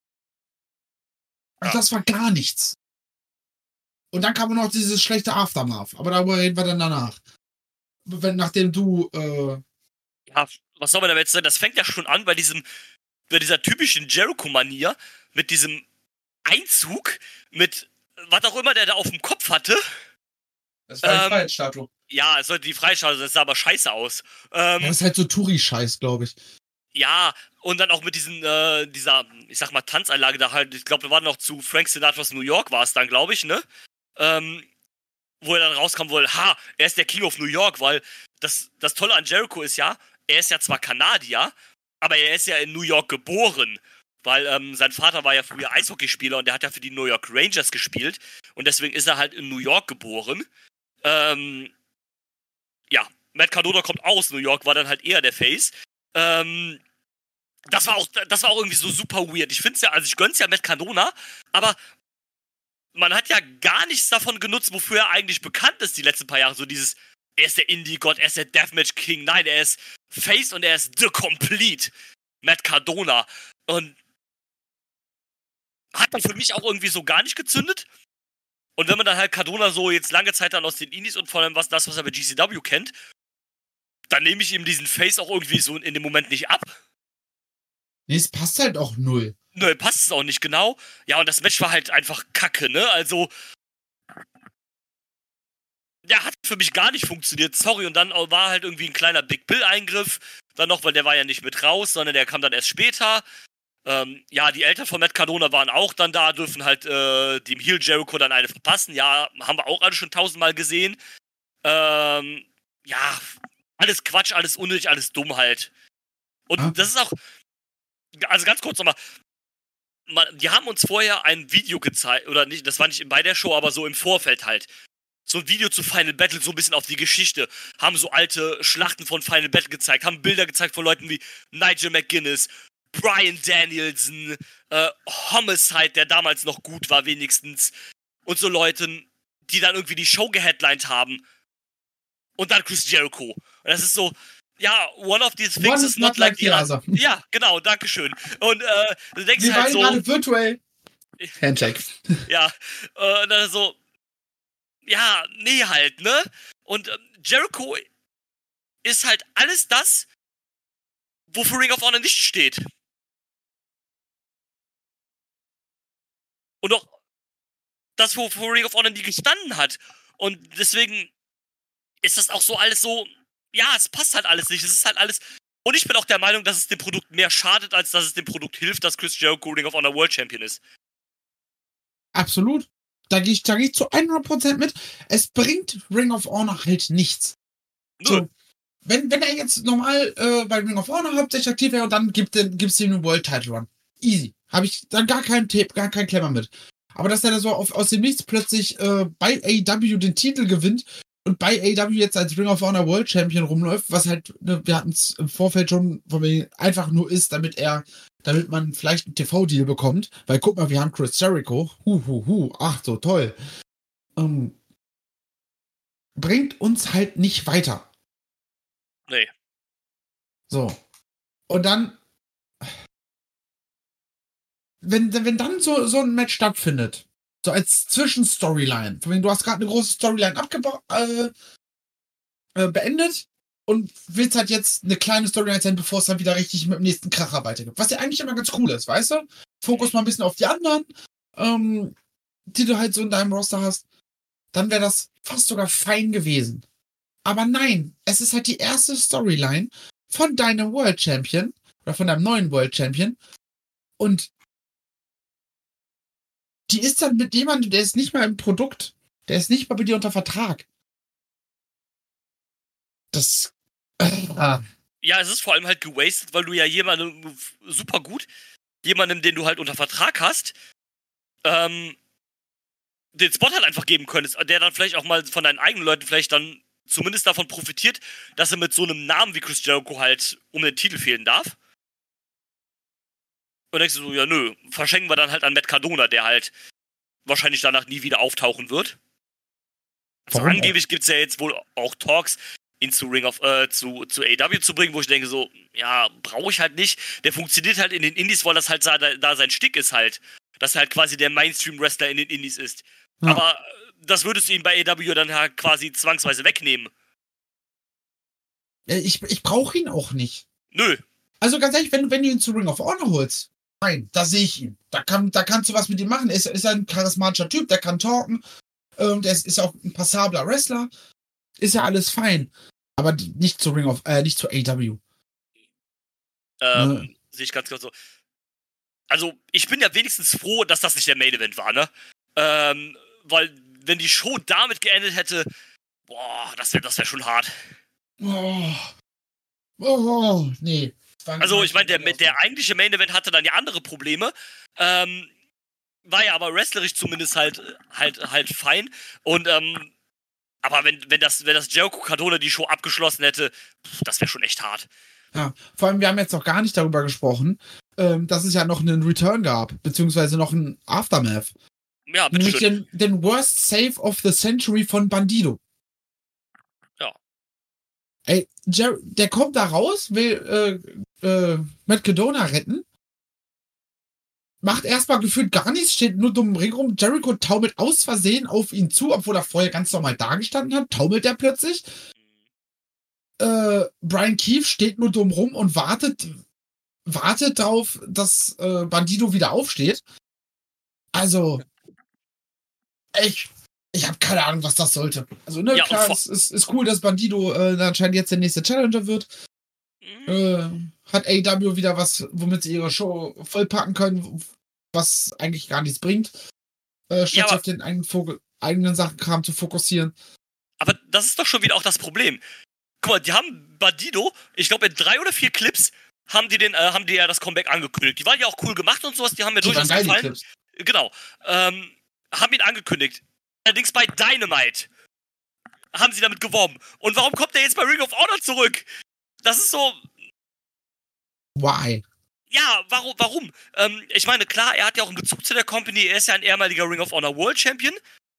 Also Ja. das war gar nichts. Und dann kam noch dieses schlechte Aftermath. Aber darüber reden wir dann danach. Wenn, nachdem du, äh, ja, was soll man damit sagen? Das fängt ja schon an bei diesem, bei dieser typischen Jericho-Manier, mit diesem Einzug, mit was auch immer der da auf dem Kopf hatte. das war die Ähm, Freiheitsstatue. Ja, es sollte die Freischale, das sah aber scheiße aus. Ähm, Ja, das ist halt so Touri-Scheiß, glaube ich. Ja, und dann auch mit diesen, äh, dieser, ich sag mal, Tanzanlage da halt, ich glaube, da war noch zu Frank Sinatras New York war es dann, glaube ich, ne? Ähm, wo er dann rauskam, wohl, ha, er ist der King of New York, weil das, das Tolle an Jericho ist ja, er ist ja zwar Kanadier, aber er ist ja in New York geboren, weil ähm, sein Vater war ja früher Eishockeyspieler und der hat ja für die New York Rangers gespielt und deswegen ist er halt in New York geboren. Ähm, ja, Matt Cardona kommt aus New York, war dann halt eher der Face. Ähm, das war auch, das war auch irgendwie so super weird. Ich find's ja, also ich gönn's ja Matt Cardona, aber man hat ja gar nichts davon genutzt, wofür er eigentlich bekannt ist die letzten paar Jahre. So dieses, er ist der Indie-Gott, er ist der Deathmatch King. Nein, er ist Face und er ist The Complete Matt Cardona. Und hat dann für mich auch irgendwie so gar nicht gezündet. Und wenn man dann halt Cardona so jetzt lange Zeit dann aus den Indies und vor allem was das, was er bei G C W kennt, dann nehme ich ihm diesen Face auch irgendwie so in dem Moment nicht ab. Nee, es passt halt auch null. Nö, passt es auch nicht genau. Ja, und das Match war halt einfach kacke, ne? Also, der hat für mich gar nicht funktioniert, sorry. Und dann war halt irgendwie ein kleiner Big Bill-Eingriff. Dann noch, weil der war ja nicht mit raus, sondern der kam dann erst später. Ähm, ja, die Eltern von Matt Cardona waren auch dann da, dürfen halt äh, dem Heel Jericho dann eine verpassen. Ja, haben wir auch alle schon tausendmal gesehen. Ähm, ja, alles Quatsch, alles unnötig, alles dumm halt. Und Ah. das ist auch, also ganz kurz nochmal, man, die haben uns vorher ein Video gezeigt, oder nicht, das war nicht bei der Show, aber so im Vorfeld halt. So ein Video zu Final Battle, so ein bisschen auf die Geschichte. Haben so alte Schlachten von Final Battle gezeigt, haben Bilder gezeigt von Leuten wie Nigel McGuinness, Bryan Danielson, äh, Homicide, der damals noch gut war wenigstens, und so Leuten, die dann irgendwie die Show geheadlined haben. Und dann Chris Jericho. Und das ist so, ja, one of these things One is not like the other. Ja, genau, dankeschön. Und äh, du denkst Wir halt waren so... gerade virtuell. Handshake. Ja, äh, dann so, ja, nee halt, ne? Und ähm, Jericho ist halt alles das, wofür Ring of Honor nicht steht. Und auch das, wofür Ring of Honor nie gestanden hat. Und deswegen ist das auch so alles so, ja, es passt halt alles nicht. Es ist halt alles... Und ich bin auch der Meinung, dass es dem Produkt mehr schadet, als dass es dem Produkt hilft, dass Chris Jericho Ring of Honor World Champion ist. Absolut. Da gehe ich, da geh ich zu hundert Prozent mit. Es bringt Ring of Honor halt nichts. Nö. So, wenn, wenn er jetzt normal äh, bei Ring of Honor hauptsächlich aktiv wäre und dann gibt es ihm einen World Title Run. Easy. Habe ich dann gar keinen Tape, gar keinen Klemmer mit. Aber dass er da so auf, aus dem Nichts plötzlich äh, bei A E W den Titel gewinnt und bei A E W jetzt als Ring of Honor World Champion rumläuft, was halt, ne, wir hatten es im Vorfeld schon, von mir einfach nur ist, damit er, damit man vielleicht einen T V-Deal bekommt, weil guck mal, wir haben Chris Jericho, hu, hu, hu, ach so, toll. Ähm, bringt uns halt nicht weiter. Nee. So. Und dann, wenn, wenn dann so, so ein Match stattfindet, so als Zwischenstoryline, von wegen, du hast gerade eine große Storyline abgeba- äh, äh, beendet und willst halt jetzt eine kleine Storyline sein, bevor es dann wieder richtig mit dem nächsten Kracher weitergeht. Was ja eigentlich immer ganz cool ist, weißt du? Fokus mal ein bisschen auf die anderen, ähm, die du halt so in deinem Roster hast. Dann wäre das fast sogar fein gewesen. Aber nein, es ist halt die erste Storyline von deinem World Champion oder von deinem neuen World Champion und die ist dann mit jemandem, der ist nicht mal im Produkt, der ist nicht mal bei dir unter Vertrag. Das. Äh, Ja, es ist vor allem halt gewastet, weil du ja jemandem super gut, jemandem, den du halt unter Vertrag hast, ähm, den Spot halt einfach geben könntest, der dann vielleicht auch mal von deinen eigenen Leuten vielleicht dann zumindest davon profitiert, dass er mit so einem Namen wie Chris Jericho halt um den Titel fehlen darf. Und denkst du so, ja nö, verschenken wir dann halt an Matt Cardona, der halt wahrscheinlich danach nie wieder auftauchen wird. Also Warum? angeblich gibt es ja jetzt wohl auch Talks, ihn zu Ring of, äh, zu, zu A E W zu bringen, wo ich denke so, ja, brauche ich halt nicht. Der funktioniert halt in den Indies, weil das halt da, da sein Stick ist halt. Dass er halt quasi der Mainstream-Wrestler in den Indies ist. Ja. Aber das würdest du ihm bei A E W dann halt quasi zwangsweise wegnehmen. ich ich brauche ihn auch nicht. Nö. Also ganz ehrlich, wenn, wenn du ihn zu Ring of Honor holst, nein, da sehe ich ihn. Da, kann, da kannst du was mit ihm machen. Er ist, ist ein charismatischer Typ, der kann talken. Ähm, der ist, ist auch ein passabler Wrestler. Ist ja alles fein. Aber nicht zu Ring of, äh, nicht zu A E W. Ähm, Ne. Sehe ich ganz genau so. Also, ich bin ja wenigstens froh, dass das nicht der Main Event war, ne? Ähm, weil, wenn die Show damit geendet hätte, boah, das wäre das wär schon hart. Oh. Oh, nee. Also, ich meine, der, der eigentliche Main Event hatte dann ja andere Probleme. Ähm, war ja aber wrestlerisch zumindest halt, halt, halt fein. Und, ähm, aber wenn, wenn das, wenn das Jericho Cardona die Show abgeschlossen hätte, pff, das wäre schon echt hart. Ja, vor allem, wir haben jetzt noch gar nicht darüber gesprochen, ähm, dass es ja noch einen Return gab, beziehungsweise noch einen Aftermath. Ja, Nämlich bitteschön. den, den Worst Save of the Century von Bandido. Ja. Ey, Jer- der kommt da raus, will äh, äh, Matt Cardona retten, macht erstmal gefühlt gar nichts, steht nur dumm im Ring rum. Jericho taumelt aus Versehen auf ihn zu, obwohl er vorher ganz normal dagestanden hat, taumelt er plötzlich. Äh, Brian Keefe steht nur dumm rum und wartet, wartet darauf, dass äh, Bandido wieder aufsteht. Also, ich, ich habe keine Ahnung, was das sollte. Also, ne, Ja, und klar, vor- es ist, ist cool, dass Bandido äh, anscheinend jetzt der nächste Challenger wird. Mhm. Äh, hat A E W wieder was, womit sie ihre Show vollpacken können, was eigentlich gar nichts bringt. Äh, statt Ja, aber- auf den eigenen, Vogel, eigenen Sachenkram zu fokussieren. Aber das ist doch schon wieder auch das Problem. Guck mal, die haben Bandido, ich glaube in drei oder vier Clips haben die den, äh, haben die ja das Comeback angekündigt. Die waren ja auch cool gemacht und sowas, die haben mir Die waren durchaus geil, die gefallen. Clips. Genau. Ähm, haben ihn angekündigt. Allerdings bei Dynamite haben sie damit geworben. Und warum kommt der jetzt bei Ring of Honor zurück? Das ist so, Why? Ja, warum? warum? Ähm, ich meine, klar, er hat ja auch einen Bezug zu der Company, er ist ja ein ehemaliger Ring of Honor World Champion.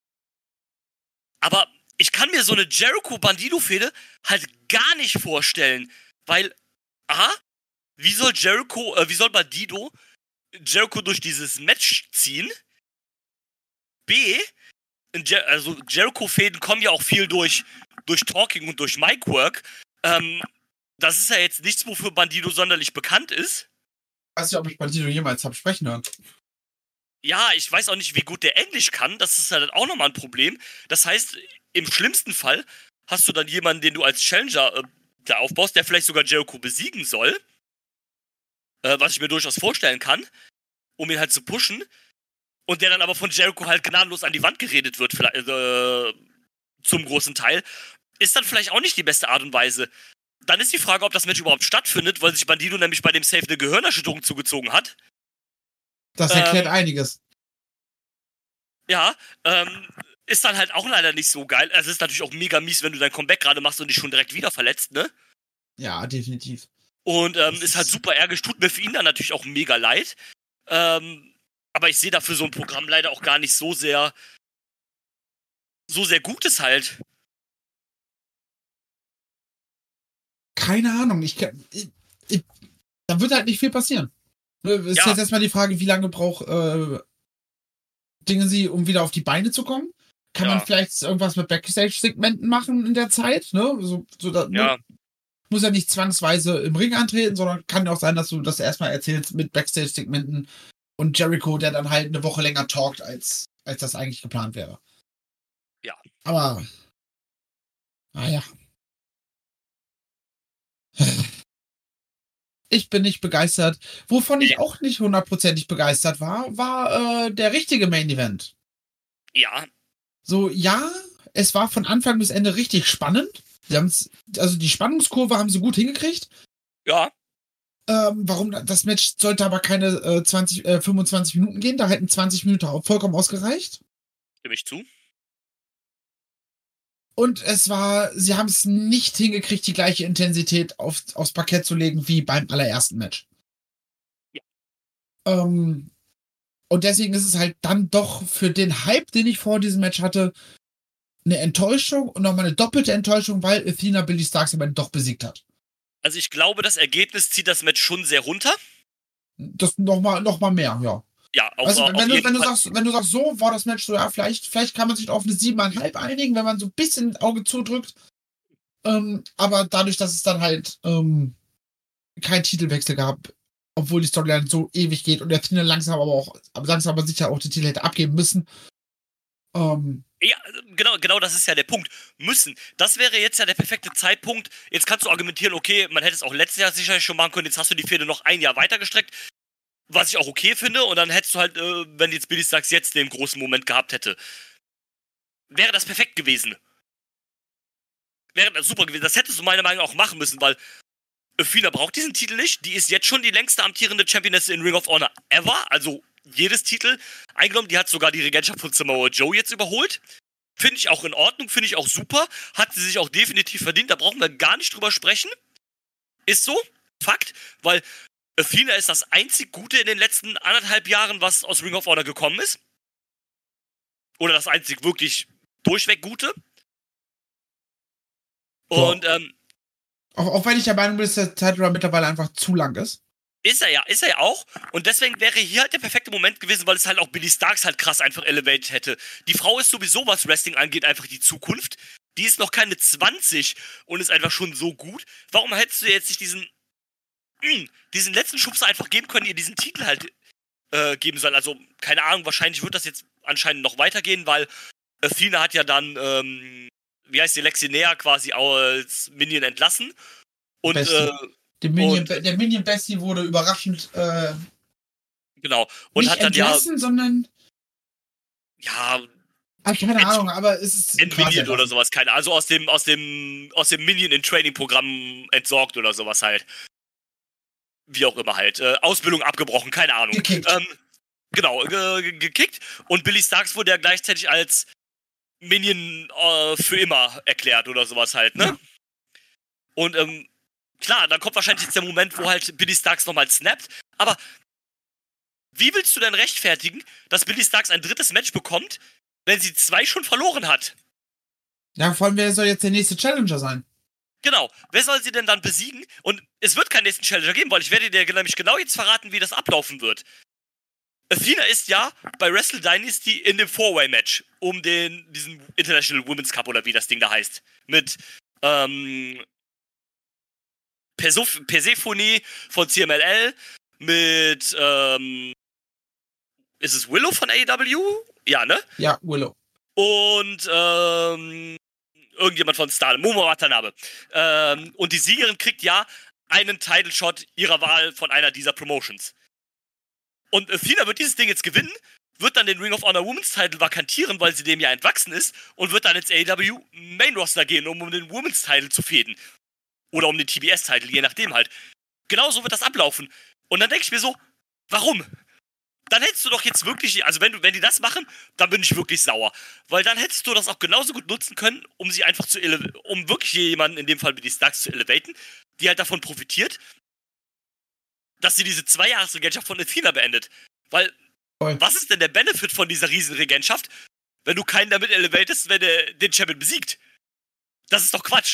Aber ich kann mir so eine Jericho-Bandido-Fehde halt gar nicht vorstellen. Weil, A, wie soll Jericho, äh, wie soll Bandido Jericho durch dieses Match ziehen? B, Jer- also Jericho-Fäden kommen ja auch viel durch, durch Talking und durch Micwork. Ähm, das ist ja jetzt nichts, wofür Bandido sonderlich bekannt ist. Ich weiß nicht, ob ich Bandido jemals habe sprechen hören. Ja, ich weiß auch nicht, wie gut der Englisch kann. Das ist halt auch nochmal ein Problem. Das heißt, im schlimmsten Fall hast du dann jemanden, den du als Challenger äh, da aufbaust, der vielleicht sogar Jericho besiegen soll. Äh, was ich mir durchaus vorstellen kann, um ihn halt zu pushen. Und der dann aber von Jericho halt gnadenlos an die Wand geredet wird, vielleicht, äh, zum großen Teil. Ist dann vielleicht auch nicht die beste Art und Weise. Dann ist die Frage, ob das Match überhaupt stattfindet, weil sich Bandido nämlich bei dem Save eine Gehirnerschütterung zugezogen hat. Das erklärt Ähm, einiges. Ja, ähm, ist dann halt auch leider nicht so geil. Also es ist natürlich auch mega mies, wenn du dein Comeback gerade machst und dich schon direkt wieder verletzt, ne? Ja, definitiv. Und ähm, Das ist halt ist- super ärgerlich. Tut mir für ihn dann natürlich auch mega leid. Ähm, aber ich sehe dafür so ein Programm leider auch gar nicht so sehr, so sehr Gutes halt. Keine Ahnung. Ich, kann- ich, ich, da wird halt nicht viel passieren. Ist Ja. jetzt erstmal die Frage, wie lange braucht äh, Dinge sie, um wieder auf die Beine zu kommen? Kann Ja. man vielleicht irgendwas mit Backstage-Segmenten machen in der Zeit? Ne? So, so, da, Ja. Muss ja nicht zwangsweise im Ring antreten, sondern kann ja auch sein, dass du das erstmal erzählst mit Backstage-Segmenten und Jericho, der dann halt eine Woche länger talkt, als, als das eigentlich geplant wäre. Ja. Aber, naja. Ich bin nicht begeistert. Wovon ich Nee. auch nicht hundertprozentig begeistert war, war äh, der richtige Main Event. Ja, So, ja, es war von Anfang bis Ende richtig spannend. Sie haben's, also die Spannungskurve haben sie gut hingekriegt. ja, Ähm, warum das Match sollte aber keine äh, zwanzig, äh, fünfundzwanzig Minuten gehen, da hätten zwanzig Minuten auch vollkommen ausgereicht. stimme ich zu. Und es war, sie haben es nicht hingekriegt, die gleiche Intensität auf, aufs Parkett zu legen wie beim allerersten Match. Ja. Ähm, und deswegen ist es halt dann doch für den Hype, den ich vor diesem Match hatte, eine Enttäuschung und nochmal eine doppelte Enttäuschung, weil Athena Billy Starks aber doch besiegt hat. Also ich glaube, das Ergebnis zieht das Match schon sehr runter. Das nochmal noch mal mehr, ja. Ja, auch Also, auf wenn, du, jeden wenn, du Fall. sagst, wenn du sagst, so war das Match so, ja, vielleicht, vielleicht kann man sich auf eine siebeneinhalb einigen, wenn man so ein bisschen Auge zudrückt. Ähm, aber dadurch, dass es dann halt ähm, keinen Titelwechsel gab, obwohl die Storyline so ewig geht und der Athena langsam aber auch, langsam aber sicher auch den Titel hätte abgeben müssen. Ähm, Ja, genau, genau, das ist ja der Punkt. Müssen. Das wäre jetzt ja der perfekte Zeitpunkt. Jetzt kannst du argumentieren, okay, man hätte es auch letztes Jahr sicherlich schon machen können, jetzt hast du die Fehde noch ein Jahr weiter gestreckt. Was ich auch okay finde, und dann hättest du halt, äh, wenn jetzt Billy Starks jetzt den großen Moment gehabt hätte, wäre das perfekt gewesen. Wäre das super gewesen. Das hättest du meiner Meinung nach auch machen müssen, weil Athena braucht diesen Titel nicht. Die ist jetzt schon die längste amtierende Championess in Ring of Honor ever. Also jedes Titel eingenommen. Die hat sogar die Regentschaft von Samoa Joe jetzt überholt. Finde ich auch in Ordnung, finde ich auch super. Hat sie sich auch definitiv verdient. Da brauchen wir gar nicht drüber sprechen. Ist so. Fakt. Weil Athena ist das einzig Gute in den letzten anderthalb Jahren, was aus Ring of Honor gekommen ist. Oder das einzig wirklich durchweg Gute. Und ähm, auch, auch wenn ich der Meinung bin, dass der Title Run mittlerweile einfach zu lang ist. ist er ja, ist er ja auch. Und deswegen wäre hier halt der perfekte Moment gewesen, weil es halt auch Billy Starks halt krass einfach elevated hätte. Die Frau ist sowieso, was Wrestling angeht, einfach die Zukunft. Die ist noch keine zwanzig und ist einfach schon so gut. Warum hättest du jetzt nicht diesen, mh, diesen letzten Schubser einfach geben können, ihr diesen Titel halt äh, geben sollen? Also, keine Ahnung, wahrscheinlich wird das jetzt anscheinend noch weitergehen, weil Athena hat ja dann, ähm, wie heißt die, Lexi Nea quasi als Minion entlassen. Und, Bestie. äh, Der Minion, Und- der Minion Bestie wurde überraschend äh, genau. Und nicht hat dann entlassen, sondern ja, ja, ah, keine Ent- Ahnung, aber es ist Entminion quasi oder entlassen. sowas, keine Also aus dem, aus dem, aus dem Minion in Training-Programm entsorgt oder sowas halt. Wie auch immer halt. Äh, Ausbildung abgebrochen, keine Ahnung. Gekickt. Ähm, genau, ge ge gekickt. Und Billy Starks wurde ja gleichzeitig als Minion äh, für immer erklärt oder sowas halt, ne? Ja. Und ähm, klar, dann kommt wahrscheinlich jetzt der Moment, wo halt Billy Starks nochmal snappt. Aber wie willst du denn rechtfertigen, dass Billie Starkz ein drittes Match bekommt, wenn sie zwei schon verloren hat? Ja, vor allem, wer soll jetzt der nächste Challenger sein? Genau, wer soll sie denn dann besiegen? Und es wird keinen nächsten Challenger geben, weil ich werde dir nämlich genau jetzt verraten, wie das ablaufen wird. Athena ist ja bei Wrestle Dynasty in dem Four-Way-Match um den, diesen International Women's Cup oder wie das Ding da heißt. Mit, ähm, Persof- Persephone von C M L L, mit, ähm, ist es Willow von A E W? Ja, ne? Ja, Willow. Und, ähm, irgendjemand von Star, Momo Watanabe. Ähm, und die Siegerin kriegt ja einen Title-Shot ihrer Wahl von einer dieser Promotions. Und Athena wird dieses Ding jetzt gewinnen, wird dann den Ring of Honor Women's Title vakantieren, weil sie dem ja entwachsen ist, und wird dann ins A E W Main Roster gehen, um um den Women's Title zu fäden. Oder um den T B S-Title, je nachdem halt. Genauso wird das ablaufen. Und dann denke ich mir so, warum? Dann hättest du doch jetzt wirklich, also wenn du, wenn die das machen, dann bin ich wirklich sauer. Weil dann hättest du das auch genauso gut nutzen können, um sie einfach zu ele- um wirklich jemanden, in dem Fall wie die Starks, zu elevaten, die halt davon profitiert, dass sie diese Zwei-Jahres-Regentschaft von Athena beendet. Weil, Voll. was ist denn der Benefit von dieser Riesenregentschaft, wenn du keinen damit elevatest, wenn er den Champion besiegt? Das ist doch Quatsch.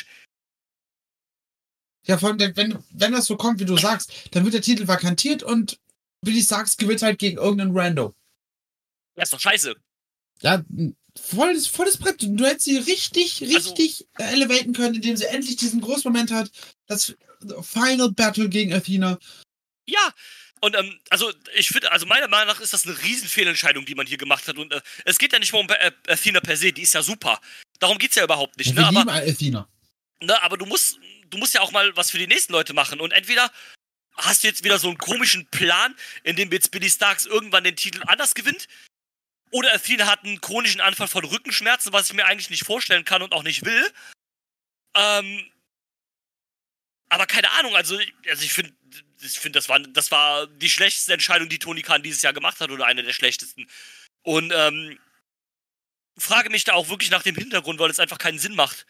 Ja, vor allem, wenn, wenn das so kommt, wie du sagst, dann wird der Titel vakantiert und Billie Starkz gewinnt halt gegen irgendeinen Rando. Das ist doch scheiße. Ja, volles, volles Brett. Du hättest sie richtig, richtig Also, elevaten können, indem sie endlich diesen Großmoment hat. Das Final Battle gegen Athena. Ja, und ähm, also ich finde, also meiner Meinung nach ist das eine Riesenfehlentscheidung, die man hier gemacht hat. Und äh, es geht ja nicht mal um äh, Athena per se, die ist ja super. Darum geht's ja überhaupt nicht, Ja, ne? wir Aber, lieben Athena. ne, aber du musst, du musst ja auch mal was für die nächsten Leute machen. Und entweder hast du jetzt wieder so einen komischen Plan, in dem jetzt Billie Starkz irgendwann den Titel anders gewinnt, oder Athena hat einen chronischen Anfall von Rückenschmerzen, was ich mir eigentlich nicht vorstellen kann und auch nicht will. Ähm, aber keine Ahnung, also, also ich finde, ich finde, das war, das war die schlechteste Entscheidung, die Tony Khan dieses Jahr gemacht hat, oder eine der schlechtesten. Und ähm, frage mich da auch wirklich nach dem Hintergrund, weil es einfach keinen Sinn macht.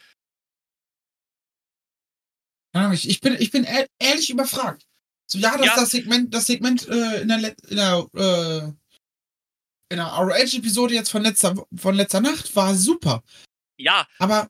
Ja, ich, ich bin, ich bin ehr- ehrlich überfragt. So, ja, das, Ja. das Segment, das Segment äh, in der, Let- in der, äh, in der R O H-Episode jetzt von letzter, von letzter Nacht war super. Ja, Aber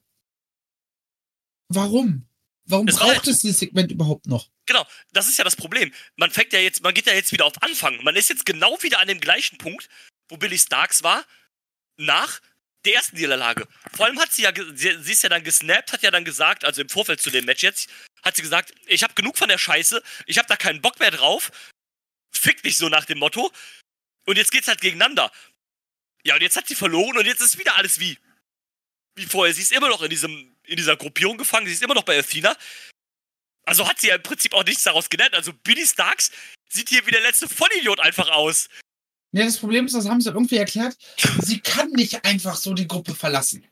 warum? Warum Es war braucht es dieses Segment überhaupt noch? genau, das ist ja das Problem. Man fängt ja jetzt, man geht ja jetzt wieder auf Anfang. Man ist jetzt genau wieder an dem gleichen Punkt, wo Billie Starkz war, nach der ersten Niederlage. Vor allem hat sie ja, ge- sie, sie ist ja dann gesnappt, hat ja dann gesagt, also im Vorfeld zu dem Match jetzt, hat sie gesagt, ich habe genug von der Scheiße, ich habe da keinen Bock mehr drauf, fick dich so nach dem Motto, und jetzt geht's halt gegeneinander. Ja, und jetzt hat sie verloren und jetzt ist wieder alles wie, wie vorher. Sie ist immer noch in diesem, in dieser Gruppierung gefangen, sie ist immer noch bei Athena. Also hat sie ja im Prinzip auch nichts daraus gelernt. Also Billie Starkz sieht hier wie der letzte Vollidiot einfach aus. Ja, das Problem ist, das haben sie irgendwie erklärt, sie kann nicht einfach so die Gruppe verlassen.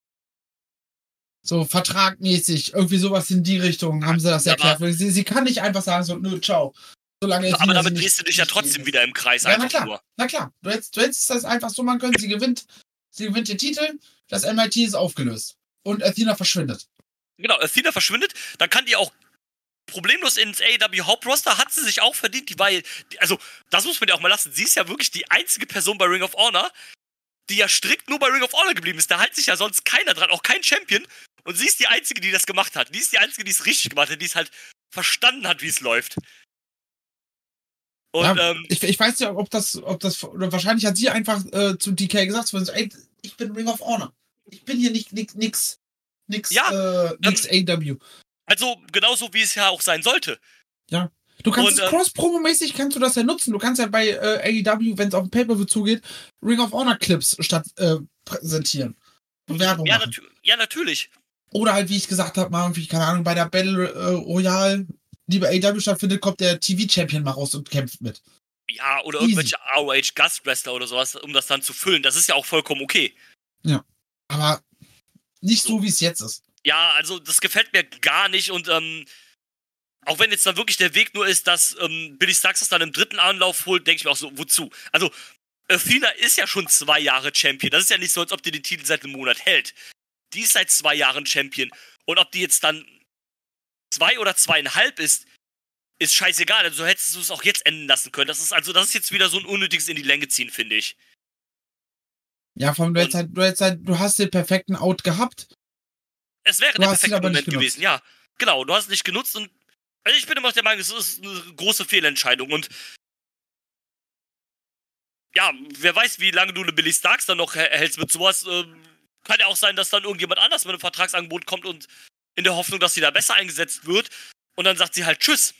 So vertragmäßig, irgendwie sowas in die Richtung haben sie das Ja, erklärt. Weil Sie, sie kann nicht einfach sagen, so, nö, ciao. Solange Aber Athena damit sie nicht- drehst du dich ja nicht trotzdem geht. wieder im Kreis Ja, na einfach klar, nur. na klar. Du hättest, du hättest das einfach so machen können, sie gewinnt, sie gewinnt den Titel, das M I T ist aufgelöst. Und Athena verschwindet. Genau, Athena verschwindet, dann kann die auch problemlos ins A E W Hauptroster, hat sie sich auch verdient, die war, die, also, das muss man ja auch mal lassen, sie ist ja wirklich die einzige Person bei Ring of Honor, die ja strikt nur bei Ring of Honor geblieben ist, da hält sich ja sonst keiner dran, auch kein Champion, und sie ist die einzige, die das gemacht hat, die ist die einzige, die es richtig gemacht hat, die es halt verstanden hat, wie es läuft. Und, ja, ähm, ich, ich weiß ja, ob das, ob das, oder wahrscheinlich hat sie einfach äh, zu D K gesagt, so, ey, ich bin Ring of Honor. Ich bin hier nicht, nix, nix, nix, Ja, äh, nix ähm, A E W. also, genauso wie es ja auch sein sollte. Ja. Du kannst Und, es ähm, cross-promo-mäßig kannst du das ja nutzen. Du kannst ja bei äh, A E W, wenn es auf den Pay-Per-View zugeht, Ring of Honor Clips statt äh, präsentieren. Und Werbung Ja, machen. natü ja, natürlich. Oder halt, wie ich gesagt habe, mal irgendwie, keine Ahnung, bei der Battle äh, Royale, die bei A E W stattfindet, kommt der T V-Champion mal raus und kämpft mit. Ja, oder Easy. irgendwelche R O H-Gastwrestler oder sowas, um das dann zu füllen. Das ist ja auch vollkommen okay. Aber nicht so, So. wie es jetzt ist. Ja, also das gefällt mir gar nicht und ähm, auch wenn jetzt dann wirklich der Weg nur ist, dass ähm, Billie Starkz das dann im dritten Anlauf holt, denke ich mir auch so, wozu? Also Athena ist ja schon zwei Jahre Champion. Das ist ja nicht so, als ob die den Titel seit einem Monat hält. Die ist seit zwei Jahren Champion. Und ob die jetzt dann zwei oder zweieinhalb ist, ist scheißegal. Also hättest du es auch jetzt enden lassen können. Das ist also, das ist jetzt wieder so ein unnötiges in die Länge ziehen, finde ich. Ja, vor allem, du, hättest halt, du, hättest halt, du hast den perfekten Out gehabt. Es wäre Du der hast ihn perfekte aber nicht Moment gewesen, ja. Genau, du hast es nicht genutzt und also ich bin immer noch der Meinung, es ist eine große Fehlentscheidung und ja, wer weiß, wie lange du eine Billy Starks dann noch hältst mit sowas. Ähm, kann ja auch sein, dass dann irgendjemand anders mit einem Vertragsangebot kommt und in der Hoffnung, dass sie da besser eingesetzt wird und dann sagt sie halt Tschüss.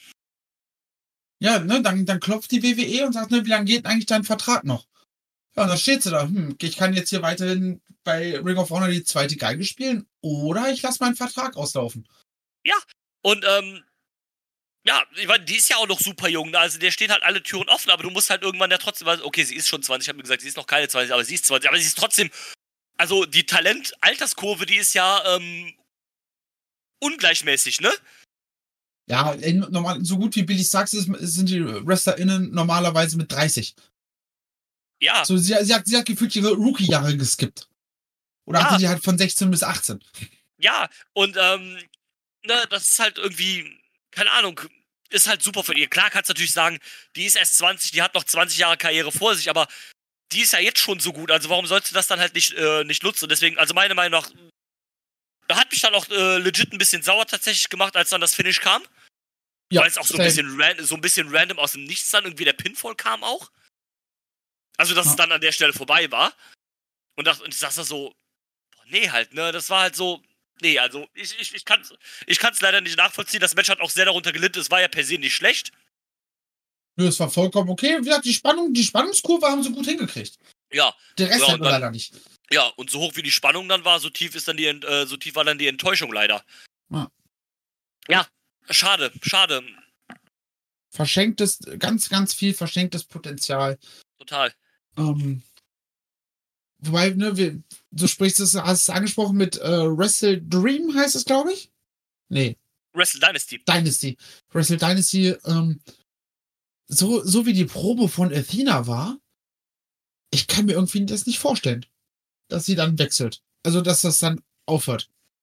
Ja, ne, dann, dann klopft die W W E und sagt, ne, wie lange geht eigentlich dein Vertrag noch? Ja, und dann steht sie da, hm, ich kann jetzt hier weiterhin bei Ring of Honor die zweite Geige spielen oder ich lasse meinen Vertrag auslaufen. Ja, und ähm, ja, ich meine, die ist ja auch noch super jung, also der steht halt alle Türen offen, aber du musst halt irgendwann ja trotzdem, okay, sie ist schon zwanzig, ich habe mir gesagt, sie ist noch keine zwanzig, aber sie ist zwanzig, aber sie ist trotzdem, also die Talent-Alterskurve, die ist ja ähm, ungleichmäßig, ne? Ja, in, normal, so gut wie Billy Starks ist, sind die WrestlerInnen normalerweise mit dreißig. Ja. So, sie, sie, hat, sie hat gefühlt ihre Rookie-Jahre geskippt. Oder Ja. hatte die halt von sechzehn bis achtzehn. Ja, und ähm, ne, das ist halt irgendwie, keine Ahnung, ist halt super für ihr. Klar kannst du natürlich sagen, die ist erst zwanzig, die hat noch zwanzig Jahre Karriere vor sich, aber die ist ja jetzt schon so gut, also warum sollst du das dann halt nicht, äh, nicht nutzen? Und deswegen, also meiner Meinung nach, da hat mich dann auch äh, legit ein bisschen sauer tatsächlich gemacht, als dann das Finish kam. Ja, weil es auch so ein, bisschen ran, so ein bisschen random aus dem Nichts dann irgendwie der Pinfall kam auch. Also, dass ja. es dann an der Stelle vorbei war. Und, das, und ich saß da so, boah, nee halt, ne, das war halt so, nee, also, ich, ich, ich kann es ich kann's leider nicht nachvollziehen. Das Match hat auch sehr darunter gelitten, es war ja per se nicht schlecht. Nö, es war vollkommen okay. Wie gesagt, die Spannung, die Spannungskurve haben sie gut hingekriegt. Ja. Der Rest ja, halt nur leider nicht. Ja, und so hoch wie die Spannung dann war, so tief ist dann die, äh, so tief war dann die Enttäuschung leider. Ja. Ja, schade, schade. Verschenktes, ganz, ganz viel verschenktes Potenzial. Total. Ähm, wobei, ne, wir, du sprichst es, hast es angesprochen mit äh, Wrestle Dream, heißt es, glaube ich? Nee. Wrestle Dynasty. Dynasty. Wrestle Dynasty, ähm, so, so wie die Probe von Athena war, ich kann mir irgendwie das nicht vorstellen, dass sie dann wechselt. Also, dass das dann aufhört.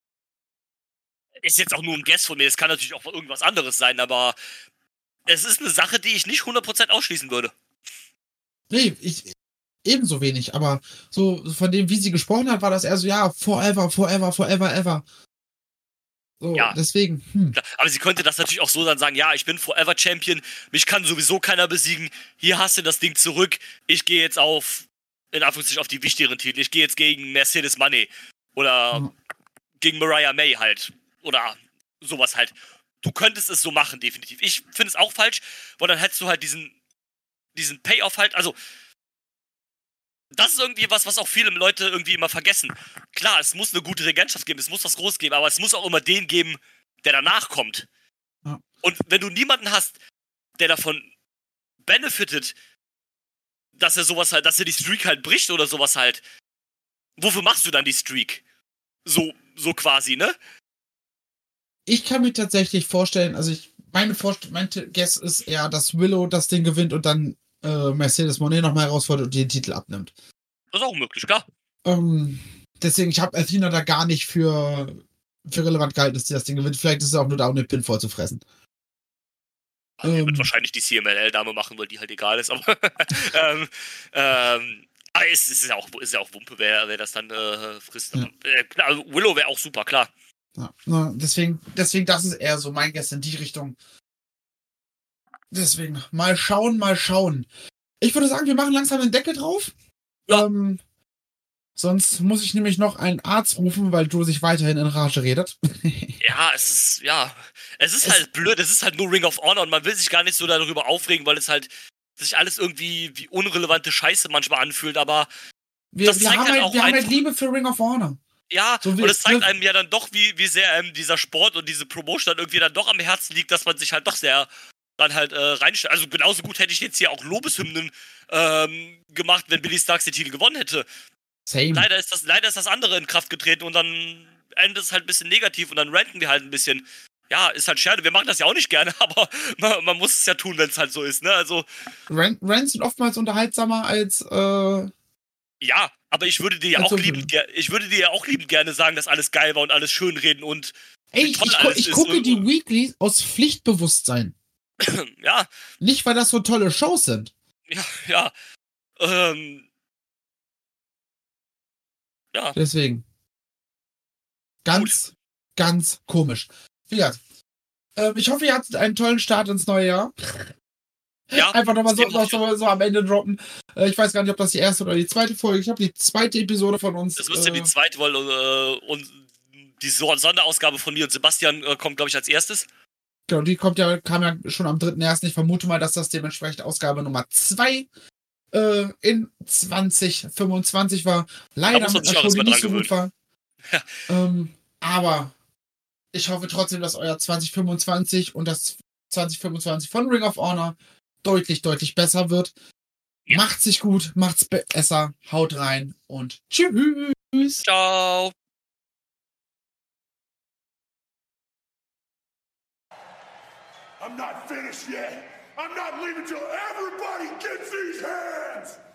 Ist jetzt auch nur ein Guess von mir, es kann natürlich auch irgendwas anderes sein, aber es ist eine Sache, die ich nicht hundert Prozent ausschließen würde. Nee, ich ebenso wenig, aber so von dem, wie sie gesprochen hat, war das eher so, ja, forever, forever, forever, ever. So, Ja. deswegen, hm. Aber sie könnte das natürlich auch so dann sagen, ja, ich bin Forever Champion, mich kann sowieso keiner besiegen, hier hast du das Ding zurück, ich gehe jetzt auf, in Anführungszeichen, auf die wichtigeren Titel, ich gehe jetzt gegen Mercedes Money oder Mhm. gegen Mariah May halt oder sowas halt. Du könntest es so machen, definitiv. Ich finde es auch falsch, weil dann hättest du halt diesen, diesen Payoff halt, also das ist irgendwie was, was auch viele Leute irgendwie immer vergessen. Klar, es muss eine gute Regentschaft geben, es muss was Großes geben, aber es muss auch immer den geben, der danach kommt. Ja. Und wenn du niemanden hast, der davon benefitet, dass er sowas halt, dass er die Streak halt bricht oder sowas halt, wofür machst du dann die Streak? So, so quasi, ne? Ich kann mir tatsächlich vorstellen, also ich, meine Vorstellung, mein Guess ist eher, dass Willow das Ding gewinnt und dann äh, Mercedes Moné nochmal herausfordert und den Titel abnimmt. Das ist auch möglich, klar. Ähm, deswegen, ich habe Athena da gar nicht für, für relevant gehalten, dass sie das Ding gewinnt. Vielleicht ist es auch nur da, um den Pin vollzufressen. Also, er wird Ähm. wahrscheinlich die C M L L-Dame machen, weil die halt egal ist, aber ähm, ähm, aber es ist ja auch, ist ja auch Wumpe, wer, wer das dann äh, frisst. Ja. Äh, klar, also Willow wäre auch super, klar. Ja, na, deswegen, deswegen, das ist eher so mein Guess in die Richtung. Deswegen, mal schauen, mal schauen. Ich würde sagen, wir machen langsam den Deckel drauf. Ja. Ähm, sonst muss ich nämlich noch einen Arzt rufen, weil Drew sich weiterhin in Rage redet. Ja, es ist, ja, es ist Es- halt blöd, es ist halt nur Ring of Honor und man will sich gar nicht so darüber aufregen, weil es halt sich alles irgendwie wie unrelevante Scheiße manchmal anfühlt, aber Wir, Das wir, zeigt haben, halt halt, auch wir haben halt einfach- Liebe für Ring of Honor. ja, So wie- und es zeigt ne- einem ja dann doch, wie, wie sehr einem dieser Sport und diese Promotion dann irgendwie dann doch am Herzen liegt, dass man sich halt doch sehr dann halt äh, reinstellt. Also genauso gut hätte ich jetzt hier auch Lobeshymnen ähm, gemacht, wenn Billy Starks den Titel gewonnen hätte. Same. Leider ist das, leider ist das andere in Kraft getreten und dann endet es halt ein bisschen negativ und dann ranten wir halt ein bisschen. Ja, ist halt schade. Wir machen das ja auch nicht gerne, aber man, man muss es ja tun, wenn es halt so ist, ne? Also, Rant, Rants sind oftmals unterhaltsamer als, äh, ja, aber ich würde dir ja Als auch so liebend, ger- ich würde dir ja auch liebend gerne sagen, dass alles geil war und alles schönreden und ey, Wie ich, toll ich, gu- alles ich ist gucke und- die Weeklies aus Pflichtbewusstsein. ja, Nicht, weil das so tolle Shows sind. ja, ja. Ähm, ja, Deswegen. Ganz, ganz komisch. Wie gesagt, ähm, ich hoffe, ihr hattet einen tollen Start ins neue Jahr. ja. Einfach nochmal so, das noch so, so am Ende droppen. Äh, ich weiß gar nicht, ob das die erste oder die zweite Folge ist. Ich habe die zweite Episode von uns. Das müsste äh, ja die zweite, weil äh, und die So- Sonderausgabe von mir und Sebastian äh, kommt, glaube ich, als erstes. Genau, die kommt ja, kam ja schon am dritten ersten Ich vermute mal, dass das dementsprechend Ausgabe Nummer zwei äh, in zwanzig fünfundzwanzig war. Leider muss man mit sich einer auch Show, erst die mal nicht so dran gut war. Ja. Ähm, aber ich hoffe trotzdem, dass euer zwanzig fünfundzwanzig und das zwanzig fünfundzwanzig von Ring of Honor deutlich, deutlich besser wird. Ja. Macht sich gut, macht's besser, haut rein und tschüss. Ciao. I'm not finished yet. I'm not leaving till everybody gets these hands.